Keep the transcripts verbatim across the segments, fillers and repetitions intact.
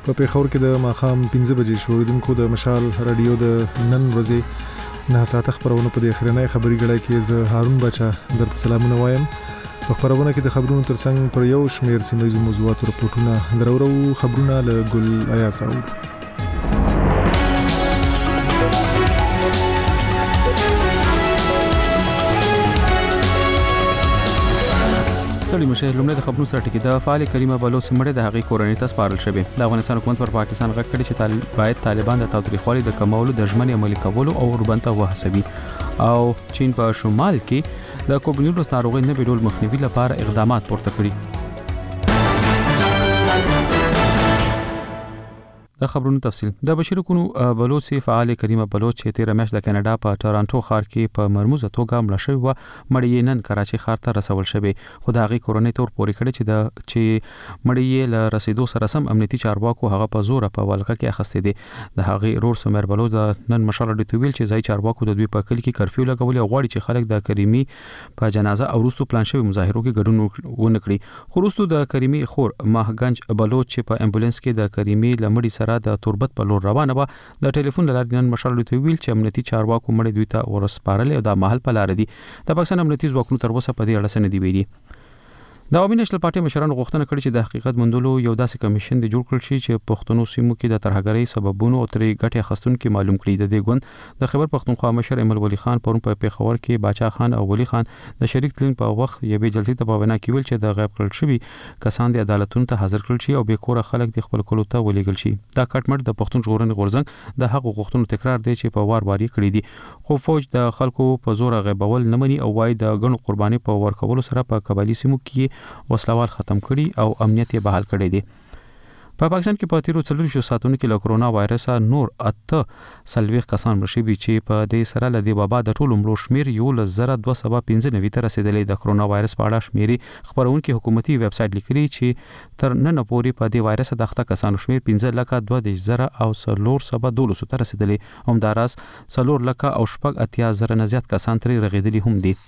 په پیښور کې د ماښام پنځه بجې شو. اوریدونکو د مشال رادیو د نن ورځې نه ساعته خبرونه په دې اخرنۍ خبري غړای کې زه هارون بچا درته سلامونه وایم. په خبرونه کې د خبرونو ترڅنګ پر یو شمېر سیمه موضوعاتو رپورټونه درورو خبرونه له ګل ایاز اورو. ستړي مشه لومړی د خبرونو سره ټکی د فعال کریمه بلوچ مړه د هغې کورنۍ ته سپارل شوی. د افغانستان حکومت پر پاکستان غږ کړی چې طالب باید طالبان د تاوتریخوالي د کمولو د ژمنې عملي کولو او اوربند ته وهڅوي او چین په شمال کې د کووډ نولس ناروغۍ نوي ډول مخنیوي لپاره اقدامات پورته کړي. د خبرونو تفصیل د بشیر کونو بلوچ فعال کریمه بلوچ چې تیر میاشت د کاناډا په ټورانټو ښار کې په مرموزه توګه مړه شوې و مړی نن کراچي ښار ته رسول شوی. خو د هغې کورنۍ تور پورې کړی چې د چې مړی له رسیدو سره سم امنیتي چارواکو هغه په زور په ولکه کې اخستې دي. د هغې رور سمیر بلوچ د نن مشال ډیټ ویل چې ځای چارواکو د دوی په کلی کې کرفیو لګولې او غواړي چې خلک د کریمي په جنازه او وروستو پلان شوی مظاهرو کې ګډون ونه کړي. خو وروستو د کریمي خور ماهګنج بلوچ چې په امبولانس کې د کریمي لمړي سره د توربت په لور روانه و د ټلیفون لارې نن مشال ډیټ ویل چې امنیتي چارواکو مړی دوی ته ورسپارل او د محل په لار دي. د پاکستان امنیتي ځواکونو تر اوسه په دې اړه څه نه دي ویلي. د عوامي نېشنل پارټي مشرانو غوښتنه کړې چې د حقیقت موندلو یو داسې کمیشن د جوړ کړل شي چې پښتنو سیمو کې د ترهګرۍ سببونو او ترې ګټې اخیستونکو معلوم کړي. د دې ګوند د خیبر پښتونخوا مشر ایمل ولی خان پرون په پیښور کې باچا خان او ولی خان د شریک تلین په وخت یوې جلسې ته په وینا کې ویل چې د غیب کړل شوی کسان د عدالتونو ته حاضر کړل شي او به کور خلک د خپل کولو ته ولېګل شي. دا کټمټ د پښتون ژغورنې غورځنګ د حق غوښتنو تکرار دی چې په وار وار یې کړی دي. خو فوج د خلکو په زور غیبول نه مني او وايي د غنو قرباني په ورکولو سره په قبایلی سیمو کې وسلوال ختم کړي او امنیت یې بحال کړی دی. په پاکستان کې په تیرو څلور شو ساعتونو کې له کرونا وایرس نور اته سلويخ کسان مړه شوي چې په دې سره له دې وبا د ټولو مړو شمیر یو ل زره دوه سوه پنځه نوي ته رسیدلی. د کرونا وایرس په اړه شمیري خبرونکو حکومتي ویب سټ لیکلي چې تر نن پورې په دې وایرس د اخته کسانو شمیر پنځه لکه دوه زره او څلور سوه دولس ته رسیدلی. همداراز څلور لکه او شپږ اتیا زره نه زیات کسان ترې رغیدلي هم دي.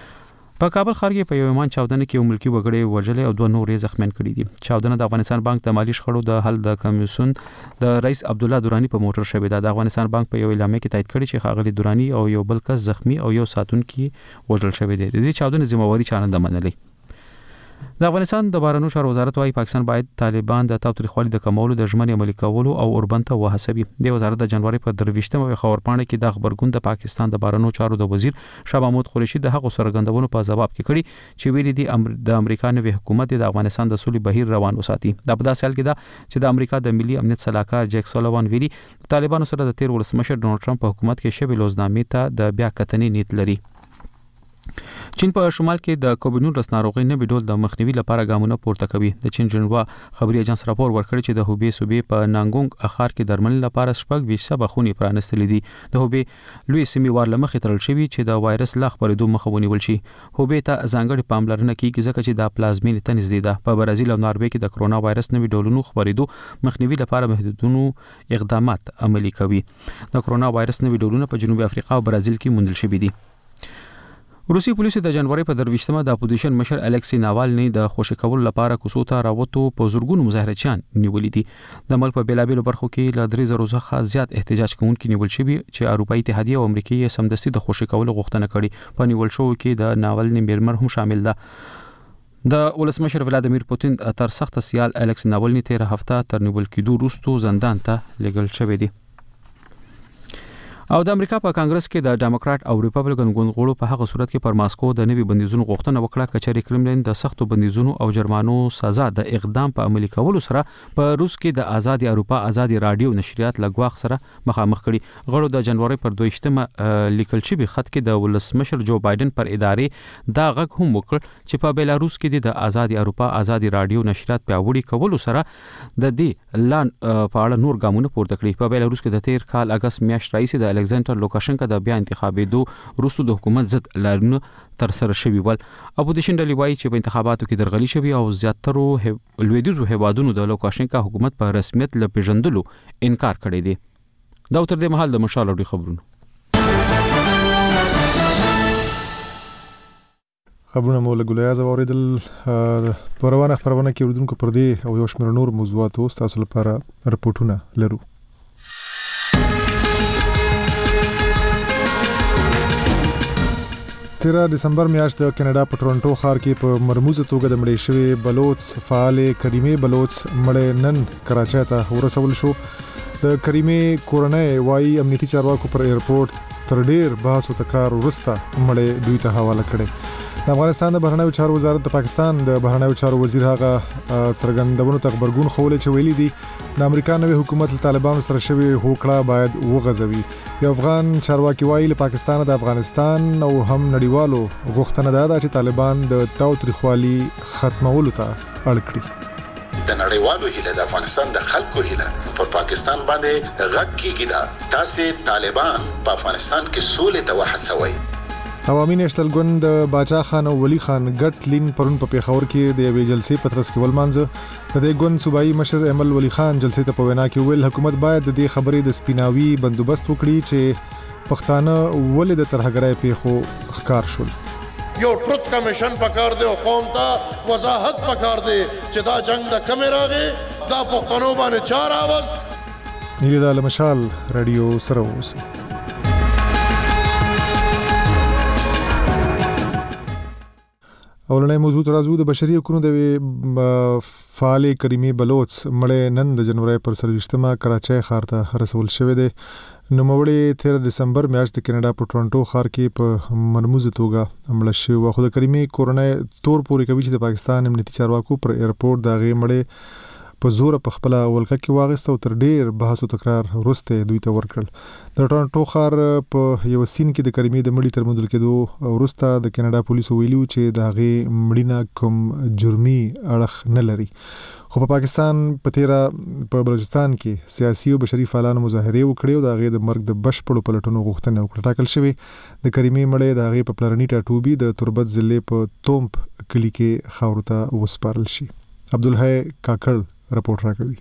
په کابل ښار کې په یو ایمان چاودنه کې یو ملکی وګړي وژلې او دوه نورې زخمیان کړي دي. چاودنه د افغانستان بانک د مالی شخړو د حل د کمیسیون د رئیس عبد الله دورانی په موټر شوې ده. د افغانستان بانک په یو اعلامیه کې تایید کړی چې ښاغلي دورانی او یو بل کس زخمی او یو ساتونکي وژل شوی دی. د دې چاودنې ذمہواری چا نه منلې. د افغانستان د بهرنیو چارو وزارت وايي پاکستان باید طالبان د تاوتریخوالي د کمولو د ژمنې عملي کولو او اوربند ته وهڅوي. د وزارت د جنوري په درویشتمه خبرپاڼه کې د خبرګون د پاکستان د بهرنیو چارو د وزیر شاه محمود قریشي د حق سرګندونو په جواب کې کړي چې ویلي دي امر د امریکا نوي حکومت د افغانستان د سولې بهیر روان وساتي. د په داسې حال کې ده چې د امریکا د ملي امنیت صلاحکار جیک سولوان ویلي طالبانو سره د تیر ولسمشر ډونالد ټرمپ په حکومت کې شوی لوزنامې ته د بیا کتنې نیت لري. چین په شمال کې د کووډ نولس ناروغۍ نوي ډول د مخنیوي لپاره ګامونه پورته کوي. د چین جنوا خبري اژانس راپور ورکړی چې د هوبې صوبې په نانګونګ اخار کې درملنې لپاره شپږ ویشت بخونې پرانستلې دي. د هوبې لوی سیمې وار لمخې تړل شوی چې د وایرس لا خپرېدو مخه ونیول شي. هوبې ته ځانګړې پاملرنه کیږي ځکه چې د پلازمین ته نږدې ده. په برازیل او ناروې کې د کرونا وایرس نوي ډولونو خپرېدو مخنیوي لپاره محدودونو اقدامات عملي کوي. د کرونا وایرس نوي ډولونه په جنوبي افریقا او برازیل کې موندل شوي دي. روسي پولیسو د جنوري په درویشتمه د اپوزیشن مشر الکسی ناوالني د خوشی کول لپاره کوڅو ته راوته په زورګونو مظاهرچیان نیولې دي. د ملک په بیلابېلو برخو کې له درې زرو څخه زیات احتجاج کوونکي نیول شوي چې اروپאי اتحادیه او امریکا یې سمدستي د خوشی کول غوښتنه کړې. په نیول شو کې د ناوالني میرمن هم شامل ده. د ولسمشر ولادیمیر پوتین تر سخت سیال الکسی ناوالني تیر هفته تر نیول کېدو وروسته زندان ته لېږل شوی دی. او د امریکا په کانګرس کې د ډیموکرات او ریپبلیکن ګوندغړو په هغه صورت کې پر ماسکو د نوي بندیزونو غوښتنه وکړه کچري کرملین د سختو بندیزونو او جرمانو سزا د اقدام په عملي کولو سره په روس کې د آزادي اروپا آزادي رادیو نشریات لګواخ سره مخامخ کړي. غړو د جنوري پر دویشتمه لیکل شوی خط کې د ولسمشر جو بایدن پر ادارې دا غږ هم وکړ چې په بیلاروس کې د آزادي اروپا آزادي رادیو نشریات پیاوړي کولو سره د دې لان په اړه نور ګامونه پورته کړي. په بیلاروس کې د تیر کال اگست میاشت رئیس د الکساندر لوکاشنکا د بیا انتخابېدو وروسته د حکومت ضد لارونه تر سره شوي ول. اپوزیشن ډلې وایي چې په انتخاباتو کې درغلي شوي او زیاترو لویدیځو هیوادونو د لوکاشنکا حکومت په رسمیت له پیژندلو انکار کړی دی. دا تر دې مهال د مشال اوري خبرونه. خبرونه مو له ګلیا زوریدل په روانه خبرونه کې اردوونکو پر دې او یو شمېر نور موضوعات او تاسو لپاره رپورټونه لرو. تیرا دسمبر میاشت د کینیډا په ټورنټو ښار کې په مرموزه توګه د مړې شوی بلوچ فعال کریمه بلوچ مړ نن کراچۍ ته ورسول شو. د کریمه کورنۍ وايي امنیتي چارواکو پر ایرپورټ تر ډیر بحث او تکرار وروسته مړې دوی ته حواله کړې. د افغانستان د بهرنیو چارو وزارت د پاکستان د بهرنیو چارو وزیر هغه څرګندونو ته خبرګون خولی چې ویلي دي د امریکا نوې حکومت له طالبانو سره شوی هوکړه باید وغځوي. یو افغان چارواکي وایي له پاکستان د افغانستان او هم نړیوالو غوښتنه ده چې طالبان د تاوتریخوالي ختمولو ته اړ کړي. د نړیوالو هیله د افغانستان د خلکو هیله پر پاکستان باندې غږ کیږي دا تاسو طالبان په افغانستان کې سولې ته وهڅوي. عوامي نېشنل ګوند د باچا خان او ولی خان ګټ لین پرون په پیښور کې د یوې جلسې په ترڅ کې ولمانځه. د دې ګوند صوبایي مشر امل ولی خان جلسې ته په وینا کې ویل حکومت باید د دې خبرې د سپیناوي بندوبست وکړي چې پښتانه ولې د ترهګرۍ پیښو ښکار شول. یو ټروت کمیشن پکار دی او قوم ته وضاحت پکار دی چې دا جنگ د کمې راغی دا پښتنو باندې چار آواز نیلی دا لمشال رادیو سره اوسئ. اولنې موضوع ترازو د بشري حقوقو د فعال کریمه بلوچ مړ نن د جنوري پر سرویشتمه کراچۍ ښار ته رسول شوی دی. نوموړی تیر دسمبر میاشت د کینیډا په ټورنټو ښار کې په مرموزه توګه مړ شوی و. خو د کریمه کورنۍ تور پورې کوي چې د پاکستان امنیتي چارواکو پر ایرپورټ د غي مړ په زور په خپل ولکه کې واغسته او تر ډیر بحث او تکرار وروسته دوی ته ورکړل. د ټورنټو ښار په یو سین کې د کریمه د مړي تر موندل کېدو وروسته د کینیډا پولیسو ویلي چې د هغه مړینه کوم جرمي اړخ نه لري. خو په پاکستان په تیرا په بلوچستان کې سیاسي او بشري فعالانو مظاهره وکړې او د هغه د مرګ د بشپړو پلټونو غوښتنه وکړه. ټاکل شوی د کریمه مړی د هغه په پلرنی ټاټوبي د تربت ضلع په تومپ کلی کې خاورو ته وسپارل شي. عبدالحی کاکړ رپورټ راکوي.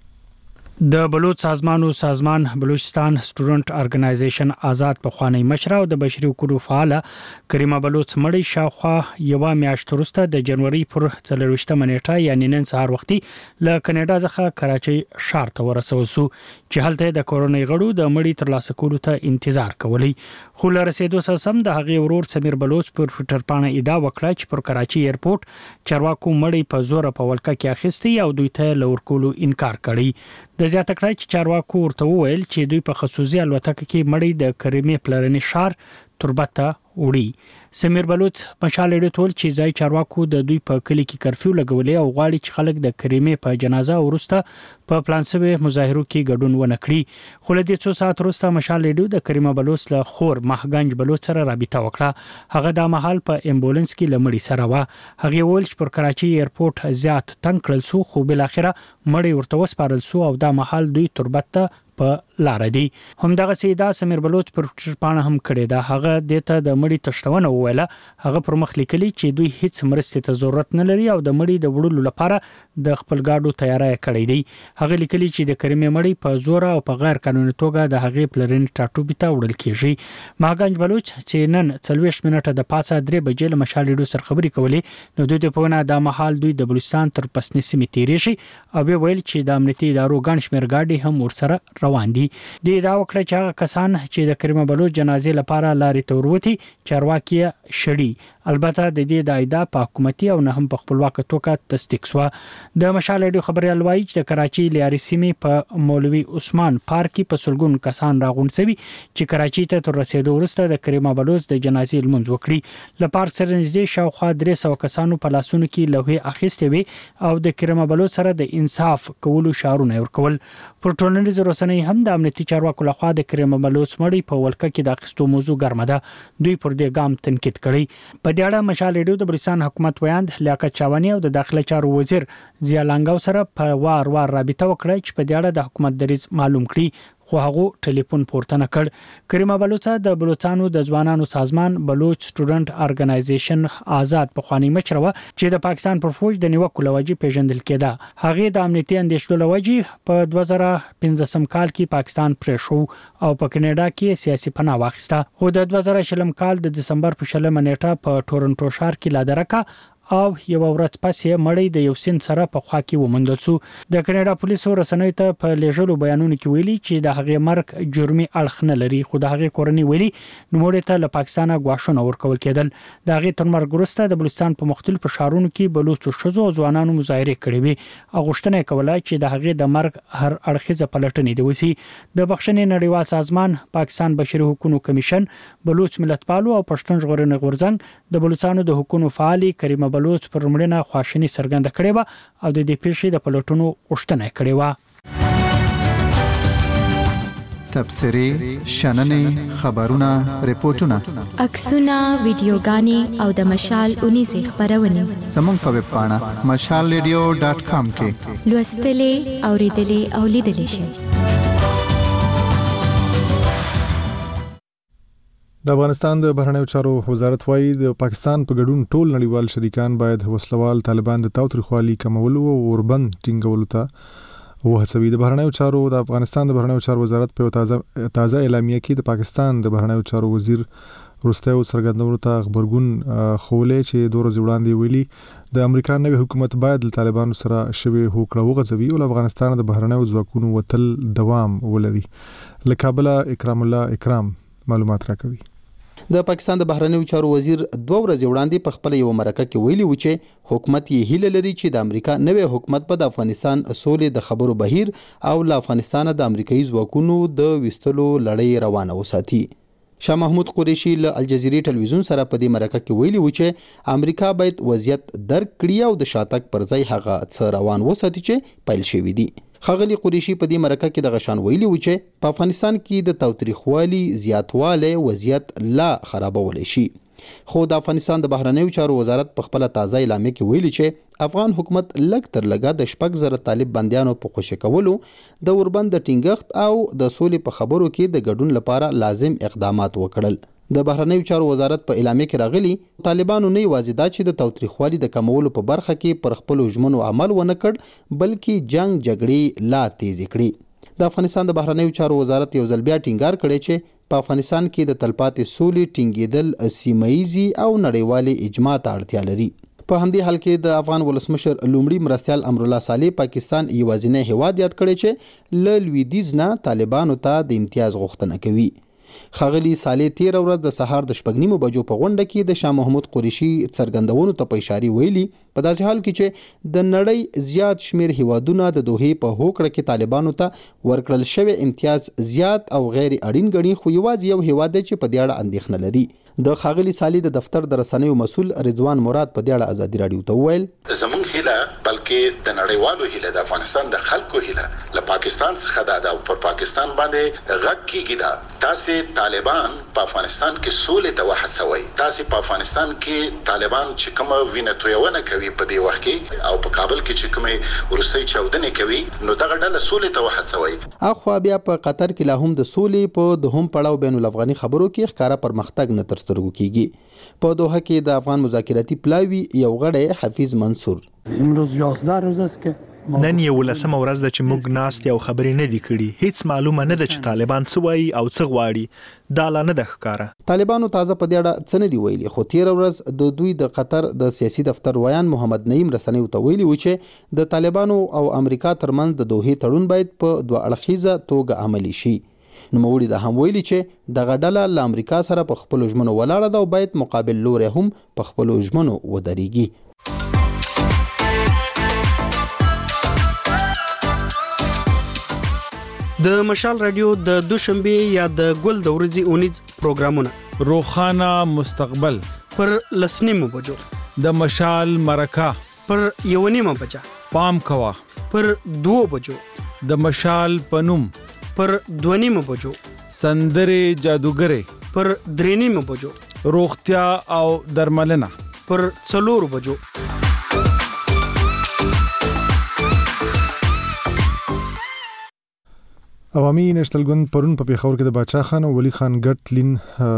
د بلوچ سازمان او سازمان بلوچستان سټوډنټ ارګنایزیشن آزاد په خوانی مشر او د بشري حقوقو فعال کریمه بلوچ مړی شاوخوا یو میاشت وروسته د جنوري پر څلرويشتمه نیټه یعنی نن سهار وختي له کینیډا څخه کراچۍ ښار ته ورسول شو چې هلته د کورونی غړو د مړی ترلاسه کولو ته انتظار کولی. خو له رسیدو سره سم د هغې ورور سمیر بلوچ پر ټویټر باندې ادعا وکړه چې پر کراچۍ ایرپورټ چارواکو مړی په زور په ولکه کې اخیستی او دوی ته لور کولو انکار کړی. د زیاته کړای چې چارواکو ورته وویل چې دوی په خصوصي الوتکه کې مړی د کریمه پلرنی ښار تربته وړي. سمیر بلوچ مشال اډیټول چې ځای چارواکو د دوی په کلی کې کرفیو لګولې او غواړي چې خلک د کریمه په جنازه ورسته په پلانسوي مظاهرو کې ګډون ونه کړي. خو له دې څو ساعت وروسته مشال اډیو د کریمه بلوچ له خور مهګنج بلوچ سره رابطه وکړه. هغه د محل په امبولانس کې لمړی سره و. هغه ویل چې پر کراچۍ ایرپورټ زیات تنگ کړل سو خو بل اخره مړی ورته وسپارل سو او د محل دوی تربت په لار دی. همدغه سیدا سمیر بلوچ پر پاڼه هم کړی دا. هغه دته د مړی تشتونه وویله. هغه پر مخ لیکلی چې دوی هیڅ مرستې ته ضرورت نه لري او د مړی د وړلو لپاره د خپل گاډو تیاری کړی دی. هغه لیکلی چې د کریمه مړی په زور او په غیر قانوني توګه د هغه پلرین ټاټوبي ته وړل کیږي. مهګنج بلوچ چې نن څلويشت منټه د پاسه درې بجې له مشال ډیډو سره خبرې کولې نو دوی په ونه د محل دوی د بلوچستان تر پسنی سیمې تیری شي او ویل چې د امنیتي ادارو ګڼ شمېر گاډي هم ورسره روان دي. د دا وکړه چې هغه کسان چې د کریمه بلوچ جنازې لپاره لارې ته وروتي چارواکي شړي. البته د دې د ایدا په حکومتي او نه هم په خپلواک توګه تصدیق شو. د مشال اډیو خبري الوای چې د کراچۍ لاري سیمې په مولوي عثمان پارک کې په سلګون کسان راغون سوي چې کراچۍ ته تر رسیدو وروسته د کریمه بلوچ د جنازې لمونځ وکړي. له پارک سره نږدې شاوخوا درې سوه کسانو په لاسونو کې لوحې اخیستې وي او د کریمه بلوچ سره د انصاف کولو شعارونه ورکول. پر ټولنیزو رسنیو هم د امنیتي چارواکو لخوا د کریمه بلوچ مړی په ولکه کې د اخیستو موضوع ګرمه ده. دوی پر دې ګام تنقید کړی. په دې اړه مشال اډیو د بلوچستان حکومت ویاند لیاقت چاوانی او د داخله چارو وزیر ضیا لنګاو سره په وار وار رابطه وکړه چې په دې اړه د حکومت دریځ معلوم کړي. خو هغه ټلیفون پورته نه کړ. کریمه بلوچ د بلوچستانو د ځوانانو سازمان بلوچ سټوډنټ ارګنایزیشن آزاد پخوانی مشر و چې د پاکستان پر فوج د نیوکو لوجې پیژندل کېده. هغه د امنیتي اندیشلو لوجې په دوه زره پنځه کال کې پاکستان پرې شو او په کینیډا کې سیاسي پناه واخیسته. خو د دوه زره شلم کال د دسمبر په شلمه نیټه په ټورنټو ښار کې لا درکا او یو ورځ پسې مړی د یو سین سره په خوا کې ومندل شو. د کینیډا پولیسو رسنیو ته په لېږلو بیانونو کې ویلي چې د هغې مرګ جرمي اړخ نه لري، خو د هغې کورنۍ ویلي نوموړي ته له پاکستانه غواښونه ورکول کېدل. د هغې تر مرګ وروسته د بلوچستان په مختلفو ښارونو کې بلوچ ښځو او ځوانانو مظاهرې کړې وې او غوښتنه یې کوله چې د هغې د مرګ هر اړخیزه پلټنې دې وشي. د بخښنې نړیوال سازمان، پاکستان بشري حقوقو کمیشن، بلوچ ملتپالو او پښتون ژغورنې غورځنګ د بلوچستانو د حقوقو فعالي کریمه بلوچ پر مړینه خواشیني څرګنده کړې و او د دې پیښې د پلټونو غوښتنه کړې و. تبصرې، شننې، خبرونه، ریپورتونه، عکسونه، ویډیوګانې او د مشال اونیزې خبرونه زموږ په ویب پاڼه مشال ریډیو ډاټ کام کې لوستلې، اوریدلې او لیدلې شئ. د افغانستان د بهرنیو چارو وزارت وايي د پاکستان په ګډون ټول نړیوال شریکان باید وسلوال طالبان د تاوتریخوالي کمولو او اوربند ټینګولو ته وهڅوي. د بهرنیو چارو د افغانستان د بهرنیو چارو وزارت په تازه تازه اعلامیه کې د پاکستان د بهرنیو چارو وزیر روستیو څرګندونو ته خبرګون خولې چې دوه ورځې وړاندې ویلي د امریکا نوی حکومت باید له طالبانو سره شوی هوکړه وغځوي او له افغانستان د بهرنیو ځواکونو وتل دوام ولري. له کابل اکرام الله اکرام معلومات راکوي. د پاکستان د بهرنیو چارو وزیر دوه ورځې وړاندې په خپل یو مرکه کې ویلي و چې حکومت یې هیله لري چې د امریکا نوی حکومت په د افغانستان سولې د خبرو بهیر او له افغانستان د امریکایي ځواکونو د وستلو لړۍ روانه وساتي. شاه محمود قریشي له الجزیرې ټلویزیون سره په دې مرکه کې ویلي و چې امریکا باید وضعیت درک کړي او د شاتګ پر ځای هغه څه روان وساتي چې پیل شوی دی. ښاغلي قریشي په دې مرکه کې د غشان ویلي و چې په افغانستان کې د تاوتریخوالي زیاتوالی وضعیت لا خرابولی شي. خو د افغانستان د بهرنیو چارو وزارت په خپل تازه اعلامیه کې ویلي چې افغان حکومت لږ تر لږه د شپږ زره طالب بندیانو په خوشي کولو، د اوربند د ټینګښت او د سولې په خبرو کې د ګډون لپاره لازم اقدامات وکړل. د بهرنیو چارو وزارت په اعلامیه کې راغلي طالبانو نه یوازې دا چې د تاوتریخوالي د کمولو په برخه کې پر خپل ژمنو عمل ونه کړ بلکې جنگ جګړې لا تیزې کړې. د افغانستان د بهرنیو چارو وزارت یو ځل بیا ټینګار کړی چې په افغانستان کې د تلپاتې سولې ټینګېدل سیمه‌یزي او نړیوالې اجماع ته اړتیا لري. په همدې حال کې د افغان ولسمشر لومړي مرستیال امرالله صالح پاکستان یوازینی هیواد یاد کړی چې له لویدیځ نه طالبانو ته د امتیاز غوښتنه کوي. ښاغلي صالح تیر ورځ د سهار د شپږ نیمو بجو په غونډه کې د شاه محمود قریشي څرګندونو ته په اشاره ویلي په داسې حال کې چې د نړۍ زیات شمیر هیوادونه د دوحې په هوکړه کې طالبانو ته ورکړل شوی امتیاز زیات او غیر اړین ګڼي، خو یوازې یو هیواد دی چې په دې اړه اندېښنه لري. د ښاغلي صالح د دفتر د رسنیو مسؤل رضوان مراد په دې اړه ازادي راډیو ته وویل زمونږ هیله بلکې د نړیوالو هیله د افغانستان د خلکو هیله له پاکستان څخه دا د پر پاکستان باندې غږ کیږي دا تاسې طالبان په افغانستان کې سولې ته وهڅوي. تاسې په افغانستان کې طالبان چې کومه وینه تویونه کوي په دې وخت کې او په کابل کې چې کومه وروستۍ چاودنې کوي نو دغه ډله سولې ته وهڅوي. اخوا بیا په قطر کې لا هم د سولې په دوهم پړاو بین الافغاني خبرو کې ښکارا پرمختګ نه تر سترګو کیږي. په دوحه کې د افغان مذاکراتي پلاوی یو غړی حفیظ منصور امروز یازده روز است که نن یو لسمه ورځ ده چې موږ ناست یو خبرې نه دي کړي. هیڅ معلومه نه ده چې طالبان څه وایي او څه غواړي. دا لا نه ده ښکاره. طالبانو تازه په دې اړه څه نه دي ویلي، خو تیر ورځ د دوی د قطر د سیاسي دفتر ویان محمد نعیم رسنیو ته ویلي و چې د طالبانو او امریکا ترمنځ د دوحې تړون باید په دوه اړخیزه توګه عملي شي. نوموړي دا هم ویلي چې دغه ډله له امریکا سره په خپلو ژمنو ولاړه ده او باید مقابل لوری هم په خپلو ژمنو ودرېږي. د مشال رادیو د دوشنبه یا د ګل د ورځې اونیز پروګرامونه روخانه مستقبل پر لسنیمو بجو، د مشال مرکه پر یو نیمه بجا، پام کوا پر دو بجو، د مشال پنوم پر دو نیمه بجو، سندره جادوګره پر درې نیمه بجو، روغتیا او درملنه پر څلور بجو. عوامي نېشنل ګوند پرون په پیښور کې د باچا خان او ولی خان ګټ لین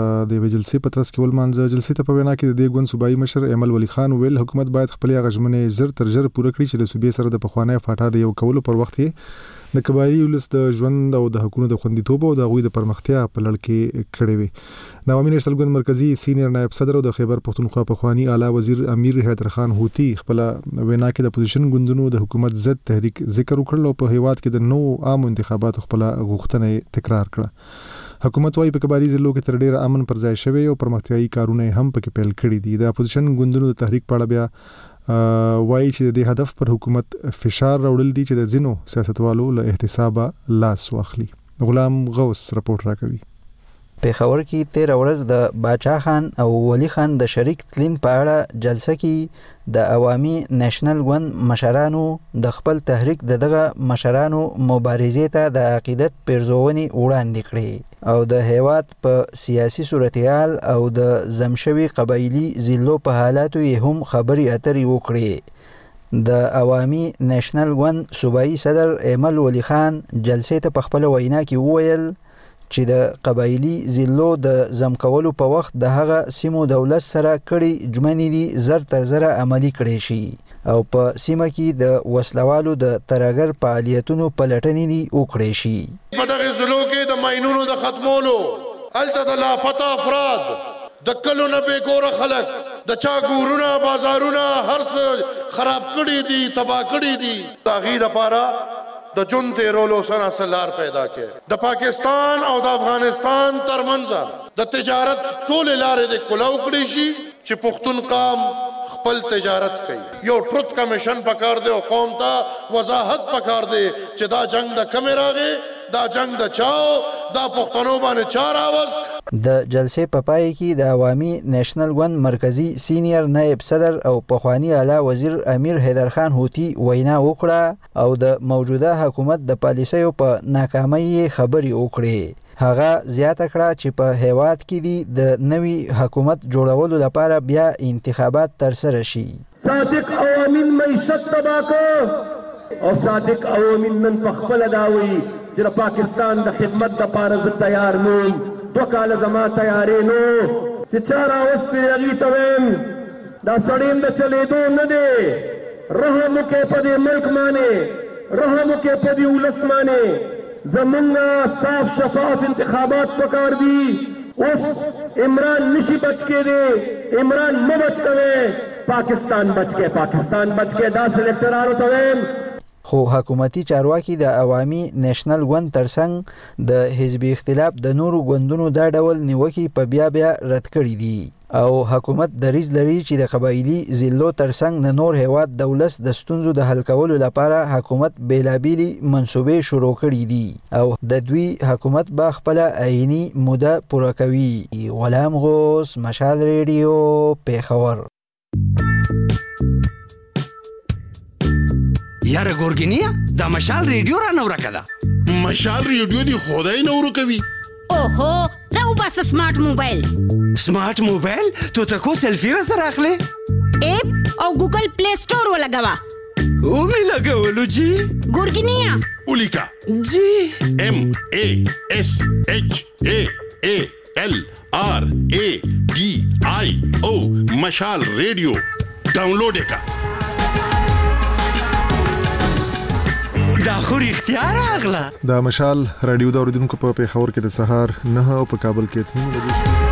د جلسې په ترڅ کې ولمانځه. جلسې ته په وینا کې د دې ګوند صوبایي مشر ایمل ولی خان ویل حکومت باید خپل غژمنې زر تر زر پوره کړي چې د صوبې سره د پخوانی فاټا د یو کولو پر وخت یې د قبایلی ولس د ژوند او د حقوقو د خوندیتوب او د غوي د پرمختیا په لړ کې کړي وي. د عوامي نېشنل ګوند مرکزی سینیئر نائب صدر او د خیبر پختونخوا پخوانی اعلی وزیر امیر حیدر خان هوتی خپل وینا کې د اپوزیشن ګوندونو د حکومت ضد تحریک ذکر وکړ او په هیواد کې د نو عام انتخاباتو خپل غوښتنه تکرار کړه. حکومت وايي په قبایلی ضلعو کې تر ډیره امن پر ځای شوی او پرمختیايي کارونه هم پکې پیل کړي دي. د اپوزیشن ګوندونو د تحریک په اړه بیا وایي چې د هدف پر حکومت فشار راوړل دي چې د ځینو سیاستوالو له احتسابه لاس واخلي. غلام غوث رپورټ راکوي. پیښور کې تیر ورځ د باچا خان او ولی خان د شریک تلین په اړه جلسه کې د عوامي نېشنل ګوند مشرانو د خپل تحریک د دغه مشرانو مبارزې ته د عقیدت پیرزونی وړاندې کړې او د هیواد په سیاسي صورتحال او د زمشوي قبایلی ضلعو په حالاتو یې هم خبري اترې وکړې. د عوامي نېشنل ګوند صوبایي صدر ایمل ولی خان جلسې ته په خپل وینا کې وویل چې د قبایلی ضلعو د زم کولو په وخت د هغه سیمو دولت سره کړي جمعنې دي زر تر زره عملی کړي شي او په سیمه کې د وسلوالو د ترګر فعالیتونو پلټنې دي وکړي شي. په دغه ضلعو کې د ماینونو د ختمولو الته د لاپتا افراد د کلو نه بې ګوره خلک د چا ګورونه بازارونه هر څه خراب کړي دي تباہ کړي دي. د هغې دپاره د جون تیرولو سناسه لار پیدا کړي. د پاکستان او د افغانستان ترمنځ د تجارت ټولې لارې د کلاو کړي شي چې پښتون قام خپل تجارت کوي. یو ټروت کمیشن پکار دی او قوم ته وضاحت پکار دی چې دا جنگ د کمې راغې دا جنگ د چاو دا پښتنو باندې چا راوست. د جلسې په پای کې د عوامي نېشنل ګوند مرکزی سینیئر نائب صدر او پخوانی اعلی وزیر امیر حیدر خان هوتی وینا وکړه او د موجوده حکومت د پالیسیو په ناکامۍ خبرې وکړې. هغه زیاته کړه چې په هیواد کې دي د نوي حکومت جوړولو لپاره بیا انتخابات ترسره شي. صادق عوامین معیشت تباہ کو او صادق عوامین نن په خپل داوي چې د پاکستان د خدمت لپاره زه تیار نوم دو کال زما تیارې نو چې چا راوستې هغې ته ویم دا سړی د چلېدو نه دی. رحم وکړئ په دې ملک باندې رحم وکړئ په دې ولس باندې. زمونږ صاف شفاف انتخابات پکار دي. اوس عمران نشي بچ کېدی عمران مه بچ کوئ پاکستان بچ کې پاکستان بچ کې دا سلیکټرانو ته ویم. خو حکومتي چارواکي د عوامي نېشنل ګوند ترڅنګ د حزبي اختلاف د نورو ګوندونو دا ډول نیوکې په بیا بیا رد کړي دي او حکومت دریځ لري چې د قبایلی ضلعو ترڅنګ د نور هیواد د ولس د ستونزو د حل کولو لپاره حکومت بیلابیلي منصوبې شروع کړي دي او د دوی حکومت به خپل عیني موده پوره کوي. غلام غوث مشال ریډیو پیښور. یاره ګورګینیا دا مشال ریډیو را نو راکړه. مشال ریډیو دی خدای نو ورکوي. اوهو راو بس سمارټ موبایل. سمارټ موبایل تو تکو سیلفی را سره اخلي اپ او ګوګل پلی سٹور ولګوا او می لګولو جی ګورګینیا اولیکا جی ام ا اس اچ ا ا ال آر ا ډي آی او مشال ریډیو ډاونلوډ وکړه. دا خو اختیار اغلا. دا مشال رادیو د اوریدونکو په پیښور کې د سهار نه او په کابل کې تین بجې شوه.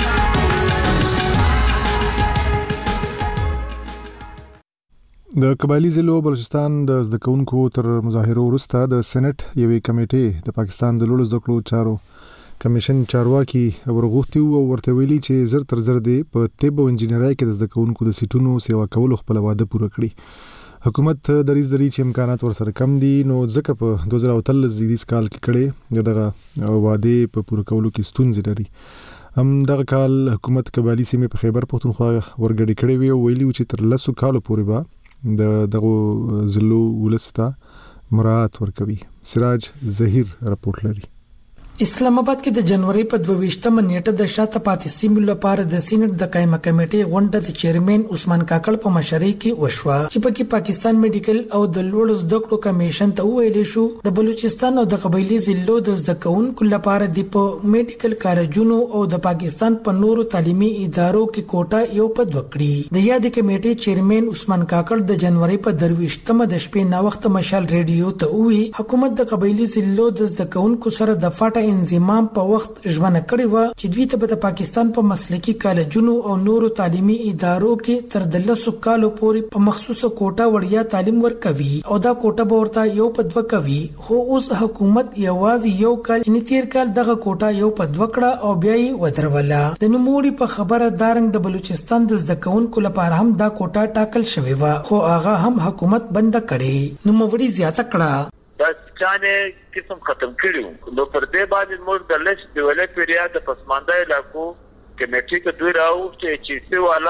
د قبایلی ضلعو بلوچستان د زده کوونکو تر مظاهرو وروسته د سېنات یوې کمیټې د پاکستان د لوړو زده کړو چارو کمیشن چارواکي ورغوښتي او ورته ویلي چې زر تر زر دی په طب او انجینرۍ کې د زده کوونکو د سیټونو سیوا کولو خپل واده پوره کړي. حکومت دریځ لري چې امکانات ورسره کم دي نو ځکه په دوه زره اتلس زیږدیز کال کې کړي دغه واده په پوره کولو کې ستونزې لري. هم دغه کال حکومت قبایلی سیمې په خیبر پختونخوا ورګډې کړې وي او ویلي چې تر لسو کالو پورې به د دغه ضلعو ولس ته مراعات ورکوي. سراج ظهیر رپورټ لري. اسلام آباد کې د جنوري په دوه ویشتمه نیټه د شاته پاتې سیمو لپاره د سینټ د قائمه کمیټې غونډه د چیرمن عثمان کاکړ په مشرۍ کې وشوه چې پکې پاکستان میډیکل او د لوړ زده کړو کمیشن ته ویل شو د بلوچستان او د قبایلی ضلعو د زده کوونکو لپاره د په میډیکل کالجونو او د پاکستان په نورو تعلیمي ادارو کې کوټه یو په دوکړي د یاد کمیټې چیرمن عثمان کاکړ د جنوري په درويشتمه د شپې نا وخت مشال ریډیو ته وی حکومت د قبایلی ضلعو د زده کوونکو سره د فاټا انضمام په وخت ژمنه کړې و چې دوی ته د پاکستان په مسلکي کالجونو او نورو تعلیمي ادارو کې تر د لسو کالو پورې په مخصوصه کوټه وړیا تعلیم ورکوي او دا کوټه به ورته یو په دوه کوي خو اوس حکومت یوازې یو کال ان تیر کال دغه کوټه یو په دوه کړه او بیا یې ودروله د نوموړي په خبره دارنګ د بلوچستان د زده کوونکو لپاره هم دا کوټه ټاکل شوې و خو هغه هم حکومت بند کړي نوموړي زیاته کړه دا چانه قسم ختم کړیو نو پر دې باندې موږ د لش د ولې پیریاد د پسمانده علاقو کمیټې ته دوی راو چې چې والا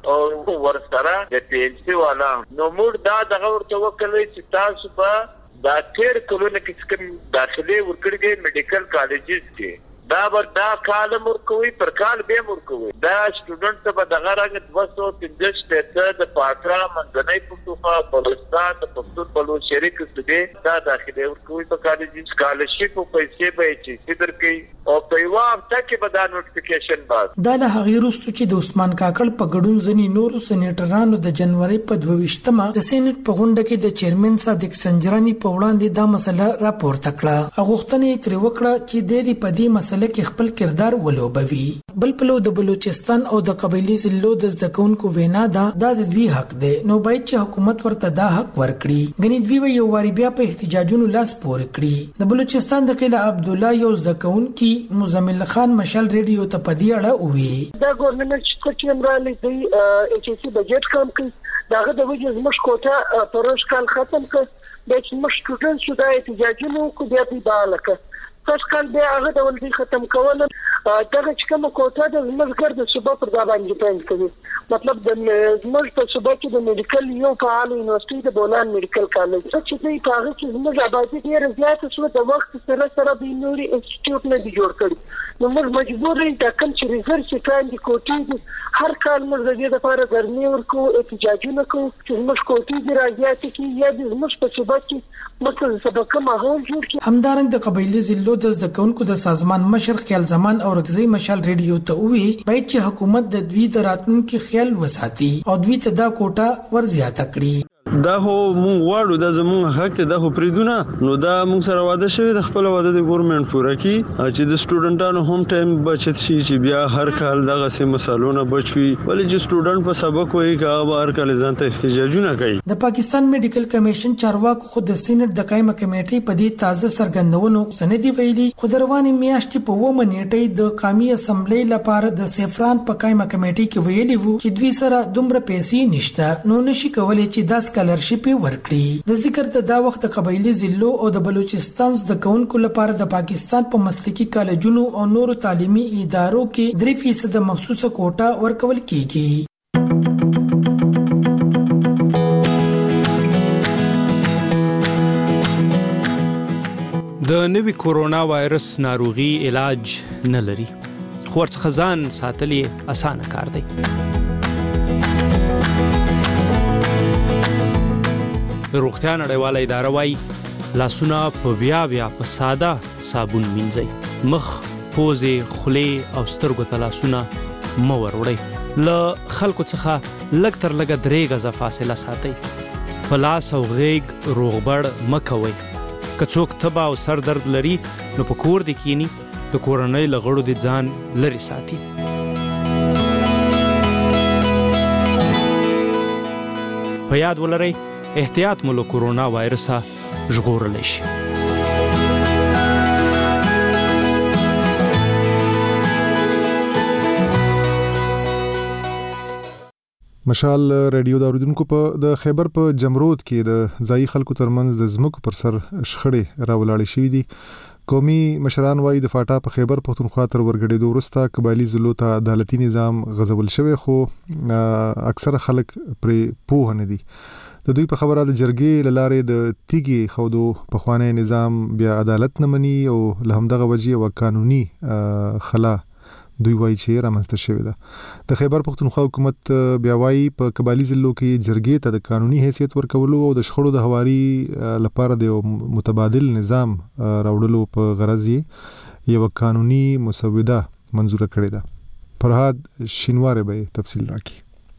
او ورسره د پی ایل سی والا نو موږ دا دغه ورته وکړل چې تاسو په دا تیر کلونه کې کوم داخلي ورکړي میډیکل کالجز کې دا بر دا کال مرکوي پر کال به مرکوي دا سټوډنټ ته به دغه رنګ دوه سوه پنځه شپږ د پاترا منځنۍ پښتونخوا بلوچستان د پښتون بلوچ شریک څخه دا داخلي ورکوي په کالج سکالرشپ او پیسې به چې صدر کوي او په یو هفته کې به دا نوټیفیکیشن بعد دا له هغه وروسته چې د عثمان کاکړ په ګډون ځنی نورو سېنیټرانو د جنوري په دوه ویشتمه د سېنیټ په غونډه کې د چیرمن صادق سنجرانی په وړاندې دا مسله راپورته کړه هغه غوښتنې تر وکړه چې د دې په دې مسله کې خپل کردار ولوبوي بل پلو د بلوچستان او د قبایلی ضلعو د زده کوونکو وینا دا د دوی حق دی نو باید چې حکومت ورته دا حق ورکړي غنی دوی یو واری بیا په احتجاجونو لاس پورې کړی د بلوچستان د قلعه عبد الله یو زده کوونکی مزمل خان مشال ریډیو ته پدی اړه وی دا ګورنمنت چې امرالي دی ایچ سی بجټ کم کړ داغه د وجه زموږ کوټه پروش کال ختم کړ د زموږ سټوډنټ شو د احتجاجونو کو بیا په بالکه فرض کال بیا هغه د ولدي ختم کول دغه چې کوم کوټه د زموږ د صوبه پر دا باندې پېنځ کوي مطلب د زموږ په صوبه کې د میډیکل یو فعال یونیورسيټي د بولان میډیکل کالج چې دوی په هغه کې زموږ آبادی ډیره زیاته شو د وخت سره سره د نوري انسټیټیوټ نه دی جوړ کړی نو موږ مجبور یو د کوم چې ریسرچ کاندي کوټې هر کال موږ د دې لپاره ګرمي ورکو احتجاجونه کوو چې موږ کوټې دی راځي چې یا د موږ په صوبه کې مطلب سبق ماحول جوړ کړي همدارنګ د قبایلی ضلعو د زده کوونکو د سازمان مشر خیال زمان او رغزي مشال ریډیو ته وی باید چې حکومت د دوی د راتلونکو خیال وساتي او دوی ته دا کوټه ور زیاته کړي دا هو مونږ واړو د زمونږ حق ته د پریدونه نو دا مونږ سره واده شوی د خپل واده د ګورنمنت پوره کی چې د سټوډنټانو هم ټایم بچت شي چې بیا هر کال دغه سه مسالونه بچوي ولې چې سټوډنټ په سبق وایي کا هر کال ځان ته احتجاجونه کوي د پاکستان میډیکل کمیشن چارواکو خود د سینټ د قائمه کمیټې په دې تازه سرګندونو سندې ویلي خو دروانې میاشتې په و منېټې د قومي اسمبلی لپاره د سفران په قائمه کمیټې کې ویلي وو چې دوی سره دومره پیسې نشته نو نشي کولای چې داس سکالرشپ ورکړي د ذکر ته دا وخت قبایلی ضلعو او د بلوچستان د کونکو لپاره د پاکستان په مسلکي کالجونو او نورو تعلیمي ادارو کې درې فیصد مخصوصه کوټه ورکول کیږي د نوي کورونا وایرس ناروغي علاج نه لري خو ورڅخه ځان ساتل یې اسانه کار دی د روغتیا نړیواله اداره وايي لاسونه په بیا بیا په ساده صابون مینځئ مخ پوزې خولې او سترګو ته لاسونه مه وروړئ له خلکو څخه لږ تر لږه درې غزه فاصله ساتئ په لاس او غیږ روغبړ مه کوئ که څوک تبه او سر درد لري نو په کور دې کینی د کورنۍ له غړو دې ځان لرې ساتي په یاد ولرئ احتیاط مو له کورونا وایرسه ژغورلی شي مشال ریډیو د اوریدونکو په د خیبر په جمرود کې د ځای خلکو ترمنځ د زمکو پر سر شخړې راولاړې شوې دي قومي مشران وايي د فاټا په خیبر پښتونخوا تر ورګډېدو وروسته قبایلی ضلعو ته عدالتي نظام غځول شوی خو اکثره خلک پرې پوه نه دي د دوی په خبره د جرګې لاره د تیګي خودو په خوانه نظام بیا عدالت نه مني او له همدغه وجې او قانوني خلا دوی وایي چې رامنځته شوې ده. د خیبر پښتونخوا حکومت بیا وایي په قبایلي ضلعو کې جرګې ته د قانوني حیثیت ورکولو او د شخړو د هواري لپاره د متبادل نظام راوړلو په غرض یې یو قانوني مسوده منظوره کړې ده. فرهاد شینواری به تفصیل راکړي.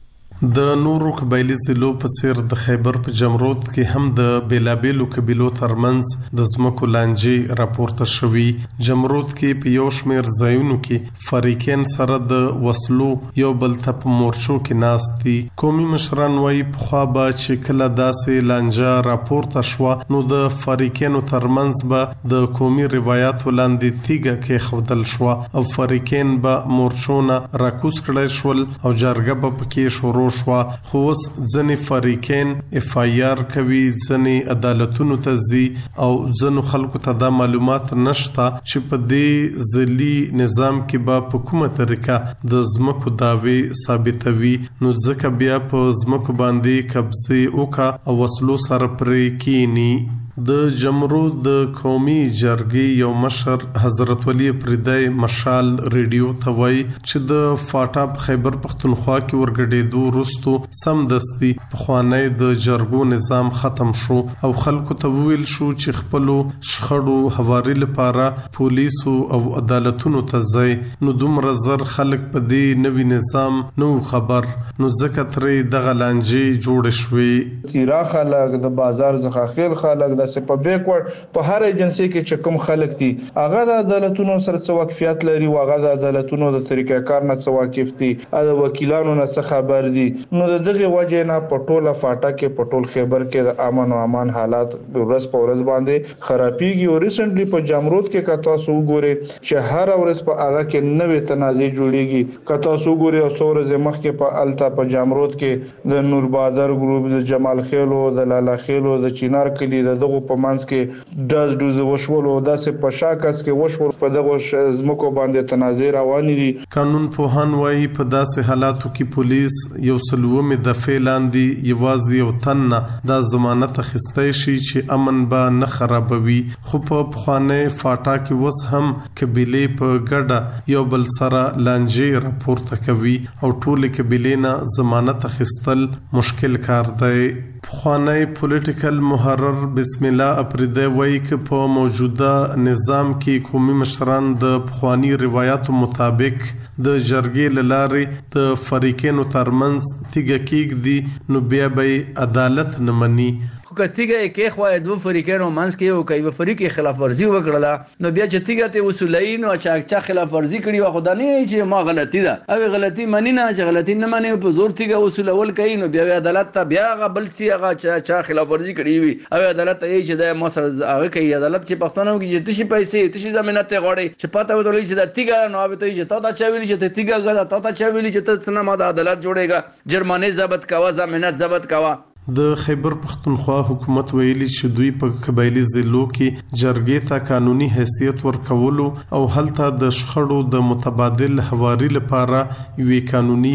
د نورو قبایلی ضلعو په څیر د خیبر په جمرود کې هم د بیلابیلو قبیلو ترمنځ د ځمکو لانجې راپورته شوي. جمرود کې په یو شمېر ځایونو کې فریقین سره د وسلو یو بل ته په مورچو کې ناست دي. قومي مشران وایي پخوا به چې کله داسې لانجه راپورته شوه نو د فریقینو ترمنځ به د قومي روایاتو لاندې تیږه کېښودل شوه او فریقین به مورچونه راکوز کړی شول او جرګه به پکې شروع شوا. خو اوس ځنې فریقین اف آی آر کوي، ځنې عدالتونو ته ځي او ځنو خلکو ته دا معلومات نشته چې په دې ځلي نظام کې به په کومه طریقه د ځمکو دعوی ثابتوي. نو ځکه بیا په ځمکو باندې قبضې وکړه او وسلو سره پرې کینی. د جمرود د قومي جرګې یو مشر حضرت ولی پردای مشال ریډیو ته وایي چې د فاټا په خیبر پښتونخوا کې ورګډېدو وروستو سمدستي پخوانی د جرګو نظام ختم شو او خلکو ته وویل شو چې خپلو شخړو هواري لپاره پولیسو او عدالتونو ته ځي. نو دومره زر خلک په دې نوي نظام نو خبر، نو ځکه ترې دغه لانجې جوړې شوې. تیرا خلک د بازار څخه خیل خلک د په بیکورډ په هر ایجنسی کې چې کوم خلک دي هغه د عدالتونو سره څه واقفیت لري او هغه د عدالتونو د طریقې کار نه څه واقف دي، د وکیلانو نه څه خبر دي. نو دغه وجه نه په ټوله فاټا کې په ټول خیبر کې د امن او امان حالات ورځ په ورځ باندې خرابېږي. او ریسنټلی په جمرود کې کتا سو ګوري چې هر ورځ په هغه کې نوې تنازع جوړیږي. کتا سو ګوري او څو ورځې مخکې په التا په جمرود کې د نور بادر ګروپ، د جمال خیلو، د لالا خیلو، د چینار کلی د په منځ کې داس دوز وشول او داسې په شاکس کې وشول په دغه ځمکو باندې تنازع روان دي. قانون پوهان وایي په داسې حالاتو کې پولیس یو سلومه دفعه لاندې یوازې یو تن د ضمانت اخیستی شي چې امن به نه خرابوي. خو په پخوانی فاټا کې وس هم قبیلې په ګډه یو بل سره لانجې راپورته کوي او ټولې قبیلې نه ضمانت اخیستل مشکل کار دی. پخوانی پولیټیکل محرر بسم الله اپریده وایي چې په موجوده نظام کې قومي مشران د پخوانی روایتو مطابق د جرګې له لارې د فریقینو ترمنځ تیږه کېږدي نو بیا به عدالت نه مني. کتیګه کې خو دوه فریقینو منځ کې یو کوي فریق خلاف ورزي وکړه نو بیا چې تیګه ته وسولین او چا چا خلاف ورزي کړي و خدای نه چې ما غلطی ده او غلطی منی نه چې غلطی نه منی په زور تیګه وسولول کوي نو بیا عدالت ته بیا غبل سی هغه چا چا خلاف ورزي کړي وي او عدالت ته یې چې د مصر هغه کوي عدالت چې پښتنو کې چې تشي پیسې تشي ضمانت غوړي چې پته ودولې چې د تیګه نو به ته چې تا تا چا ویلی چې تیګه غلا تا تا چا ویلی چې ته څنګه ما د عدالت جوړېګا جرمانه ضبط کاوه ضمانت ضبط کاوه. د خیبر پښتونخوا حکومت ویلي چې دوی په قبایلی ضلعو کې جرګې ته قانوني حیثیت ورکولو او هلته د شخړو د متبادل هواري لپاره یوې قانوني